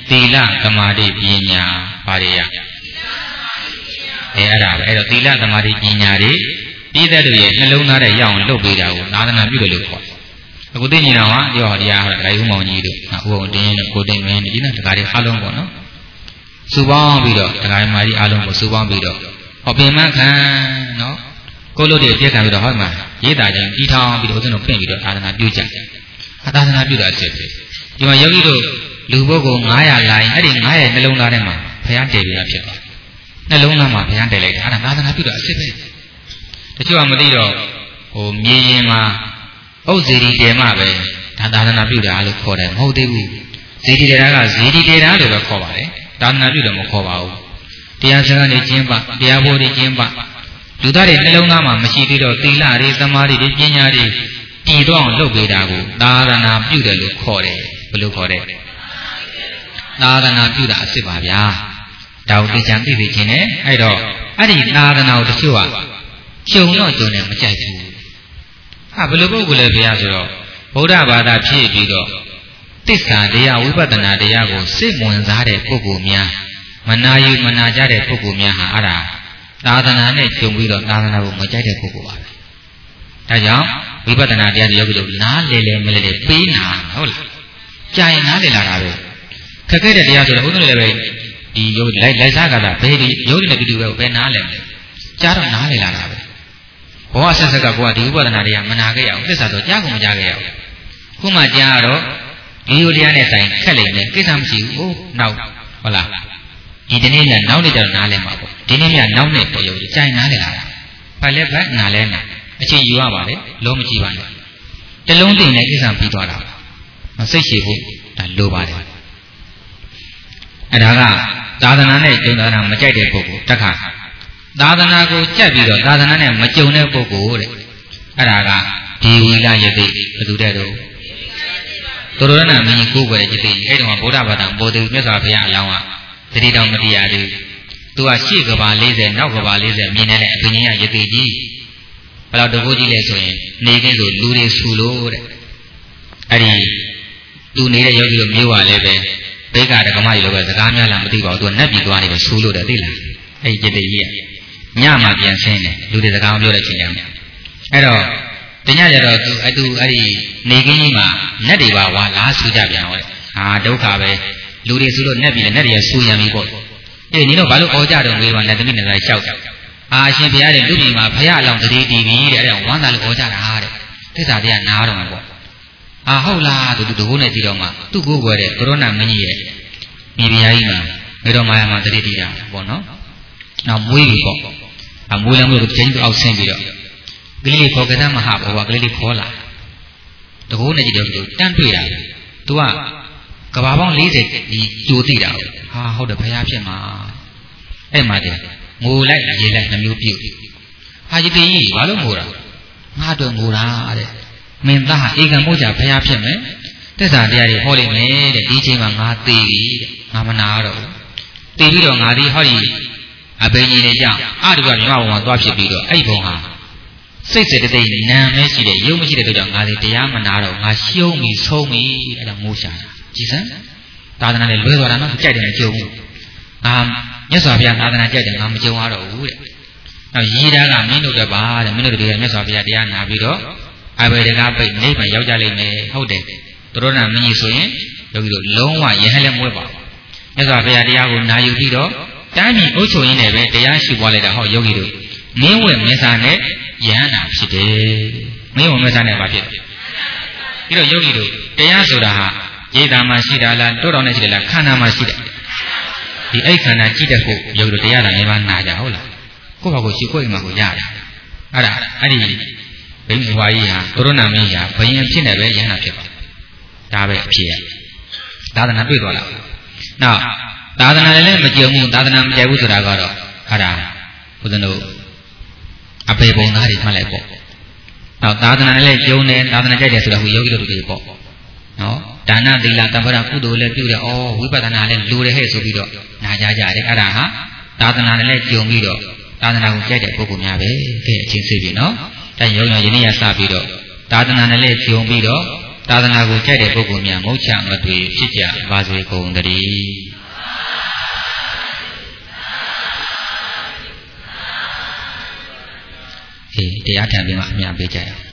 သီလသမာဓိပညာပါရိယအဲအဲ့ဒါပဲအဲ့တော့သီလသမာဓိပညာတွေပြည့်တဲ့တွေရဲ့နှလုံးသားတဲ့ရအောင်လုပ်ပေးတာကိုသာသနာပြုတယ်လို့ခေါ်တယ်အခုသိနေတော့ဟာပြောတရားဟောတယ်ဦးမောင်ကြီးတို့ဥပုံတင်းတို့ကိုတိမ်မင်းဒီနေ့တခါလေးအားလုံးပေါ့နော်စုပေါင်းပြီးတော့တခါမာကြီးအားလုံးကိုစုပေါင်းပြီးတော့ဟောပြင်မခံနော်ကိုလို့တွေပြည့်ခံပြီးတော့ဟောမှာရေးတာချင်းပြီးထောင်ပြီးတော့ဦးဇင်းတို့ဖွင့်ပြီးတော့သာသနာပြုကြတယ်သာသနာပြုတာအစ်ပဲဒီမှာယောဂီတို့လူပုဂ္ဂိုလ်nine hundredလိုင်းအဲ့ဒီnine hundredနှလုံးသားထဲမှာဘုရားတည်ပြီးတာဖြစ်တယ်နှလုံးသားမှာဘုရားတည်လိုက်တယ်အဲ့ဒါသာသနာပြုတာအစ်ပဲတချို့ကမသိတော့ဟိုမြေရင်မှာဥစ္စေရီတေမပဲဒါသာသနာပြုတာလို့ခေါ်တယ်မဟုတ်သေးဘူးဇေဒီတေတာကဇေဒီတေတာလို့ပဲခေါ်ပါတယ်သာသနာပြုတယ်မခေါ်ပါဘူးတရားစကားတွေကျင်းပတရားဖို့တွေကျင်းပလူသားတွေနှလုံးသားမှာမရှိသေးတော့သီလတွေသမာဓိတွေပညာတွေတည်တော့အောင်လုပ်ပေးတာကိုသာသနာပြုတယ်လို့ခေါ်တယ်ဘယ်လိုခေါ်တယ်သာသနာပြုတာအစ်စ်ပါဗျာဒါကိုသိချင်သိသိချင်းနဲ့အဲ့တော့အဲ့ဒီသာသနာကိုတချို့ကကျုံတော့ကျုံတယ်မကြိုက်ဘူးဟာဘယ်လိုပုဂ္ဂိုလ်လဲဘုရားဆိုတော့ဗုဒ္ဓဘာသာဖြစ်ပြီးတော့သစ္စာတရားဝိပဿနာတရားကိုစိတ်ဝင်စားတဲ့ပုဂ္ဂိုလ်များမနာယူမနာကြတဲ့ပုဂ္ဂိုလ်များဟာအဲ့ဒါသာသနာနဲ့ကျုံပြီးတော့သာသနာကိုမကြိုက်တဲ့ပုဂ္ဂိုလ်ပါပဲဒါကြောင့်ဝိပဿနာတရားတွေယောဂီတို့နားလေလေမလဲလေပေးနာဟုတ်လားကြာရင်နားလေလာတာပဲခက်ခဲတဲ့တရားဆိုတော့ဘုန်းတော်လည်းပဲဒီယောဂီလိုက်လိုက်စားကြတာဘယ်ဒီယောဂီနဲ့တူတူပဲဘယ်နားလဲမလဲကြားတော့နားလေလာတာပဲဘောအဆက်ဆက်ကကိုကဒီဥပဒနာတွေကမနာခဲ့ရအောင်သစ္စာဆိုကြားကုန်မကြားခဲ့ရအောင်ခုမှကြားတော့ဒီလိုတရားနဲ့ဆိုင်ခက်လိမ့်မယ်ကိစ္စမရှိဘူးဟိုနောက်ဟုတ်လားဒီဒီနေ့နဲ့နောက်နေ့ကျတော့နားလဲမှာပေါ့ဒီနေ့မြနောက်နေ့ပေါ်ရုပ်ကြိုင်နားလဲလာတာဘာလဲဘက်နားလဲနာအချိန်ယူရပါလေလုံးမကြည့်ပါနဲ့တလုံးသိနေကိစ္စပြီးသွားတာမစိတ်ရှည်ဖို့ဒါလိုပါတယ်အဲ့ဒါကသာသနာနဲ့ကျုံသာသနာမကြိုက်တဲ့ပုဂ္ဂိုလ်တခါသာသနာကိုကြက်ပြီးတော့သာသနာနဲ့မကြုံတဲ့ပုဂ္ဂိုလ်တဲ့အဲ့ဒါကဒီဝီလာယတိဘယ်သူတဲ့တော့သူတော်ရဏမင်းကြီးကိုယ်ွယ်ယတိအဲ့တော့ဗုဒ္ဓဘာသာပေါ်သူမြတ်စွာဘုရားအလောင်းကတတိတောင်မတရားသေးသူကရှေ့ကဘာfortyနောက်ကဘာfortyမြင်နေတဲ့အပင်ကြီးယတိကြီးဘယ်တော့တကူကြီးလဲဆိုရင်နေကင်းဆိုလူတွေဆူလို့တဲ့အဲ့ဒီသူနေတဲ့ယောဂီတို့မျိုးပါလဲပဲဘေကဓကမကြီးလိုပဲစကားများလားမသိပါဘူးသူကနတ်ပြည်သွားနေပဲဆူလို့တယ်သိလားအဲ့ဒီယတိကြီးကညမှာပြန်ဆင်းတယ်လူတွေစကားပြောတဲ့ချိန်ကျမှအဲ့တော့တညကျတော့သူအတူအဲ့ဒီနေကင်းကြီးမှာနတ်တွေပါဝါလားဆူကြပြန်ဟောတဲ့ဟာဒုက္ခပဲလူတွေဆူလို့နတ်ပြည်နဲ့နတ်တွေကဆူရံပြီပေါ့အေးနင်တို့ဘာလို့အော်ကြတော့မေးပါနဲ့တမိနဲ့လည်းရှောက်ကြအာရှင်ဘုရားတဲ့လူပြည်မှာဘုရားအလောင်းတတိတီးပြီတဲ့အဲ့ဒါဝမ်းသာလို့အော်ကြတာတဲ့သစ္စာတရားနားတော့မှာပေါ့အာဟုတ်လားသူတကူနဲ့ကြည့်တော့မှသူ့ကိုယ်ွယ်တဲ့ကိုရိုနာမင်းကြီးရဲ့မိဖုရားကြီးမှာမေတော်မာယာမှာတတိတီးတာပေါ့နော်နောက်မွေးပြီပေါ့အမွေးလည်းမွေးကိုချင်းသူအောက်ဆင်းပြီးတော့ကလေးလေးခေါ်ကြတဲ့မဟာဘောကကလေးလေးခေါ်လာတကူနဲ့ကြည့်တော့သူတန်းတွေ့တာသူကကဘာပေါင်းfortyဒီကြိုသိတာဟာဟုတ်တယ်ဘုရားဖြစ်မှာအဲ့မှာတည်းငိုလိုက်ရေလိုက်နှမျိုးပြုတ်ဟာကြီးတေးကြီးဘာလို့ငိုတာငါတော့ငိုတာတဲ့မင်းသားဧကံမို့ကြဘုရားဖြစ်မယ်သစ္စာတရားတွေဟောလိမ့်မယ်တဲ့ဒီချိန်မှာငါသေပြီတဲ့ငါမနာတော့သေပြီးတော့ငါဒီဟောဒီအဘိညာဉ်တွေကြောင့်အတုကမြမဘုံမှာသွားဖြစ်ပြီးတော့အဲ့ဘုံဟာစိတ်စေတသိက်နာမဲရှိတဲ့ရုပ်မရှိတဲ့တို့ကြောင့်ငါဒီတရားမနာတော့ငါရှုံးပြီဆုံးပြီအဲ့ဒါငိုရှာတာကြည်စမ်းသာသနာနဲ့လွဲသွားတာနော်ကြိုက်တယ်ကြုံဘူးအာမြတ်စွာဘုရားသာသနာကြိုက်တယ်ငါမကြုံရတော့ဘူးတဲ့နောက်ရေးတာကမင်းတို့တပါတဲ့မင်းတို့တကယ်မြတ်စွာဘုရားတရားနာပြီးတော့အဘယ်တကားပိတ်နိဗ္ဗာန်ရောက်ကြလိမ့်မယ်ဟုတ်တယ်သူတို့ကမင်းကြီးဆိုရင်ယောဂီတို့လုံးဝယဟန်လည်းမွဲပါဘူးမြတ်စွာဘုရားတရားကိုနာယူပြီးတော့တိုင်းပြည်အုပ်ချုပ်ရင်းနဲ့ပဲတရားရှိပွားလိုက်တာဟောယောဂီတို့မင်းဝဲမင်းစားနဲ့ယဟန်တာဖြစ်တယ်မင်းဝဲမင်းစားနဲ့ဘာဖြစ်တယ်ပြီးတော့ယောဂီတို့တရားဆိုတာဟာရိတ်တာမှရှိတာလားတိုးတော်နဲ့ရှိတယ်လားခန္ဓာမှရှိတယ်ဒီအိတ်ခန္ဓာကြည့်တဲ့ကိုယောဂီတို့တရားတော်လေးပါနာကြဟုတ်လားကိုယ့်ဘာကိုရှိကိုယ့်အိမ်မှာကိုရတာအဲ့ဒါအဲ့ဒီဘိန်းဘွားကြီးဟာကိုရိုနာမင်းကြီးဟာဘယင်ဖြစ်နေပဲယဟန်တာဖြစ်ပါဒါပဲအဖြစ်ရသာသနာတွေ့သွားလားနောက်သာသနာလည်းမကြုံဘူးသာသနာမကြိုက်ဘူးဆိုတာကတော့အဲ့ဒါဘုရားတို့အပေပုံသားတွေမှတ်လိုက်ပေါ့နောက်သာသနာလည်းကျုံတယ်သာသနာကြိုက်တယ်ဆိုတာဟိုယောဂီတို့တွေပေါ့နော်ဒါနသီလတမ္ပရကုသိုလ်လည်းပြုတယ်ဩဝိပဿနာလည်းလိုတယ်ဟဲ့ဆိုပြီးတော့နာကြကြတယ်အဲ့ဒါဟာသာသနာနဲ့လည်းကြုံပြီးတော့သာသနာကိုကြိုက်တဲ့ပုဂ္ဂိုလ်များပဲကဲအချင်းစိတ်ပြီနော်ဒါရုံရောယနေ့ရစပြီးတော့သာသနာနဲ့လည်းကြုံပြီးတော့သာသနာကိုကြိုက်တဲ့ပုဂ္ဂိုလ်များငုတ်ချမတွေဖြစ်ကြပါစေကုန်သတည်းအေးတရားထံပြီးမှအများပေးကြရအောင်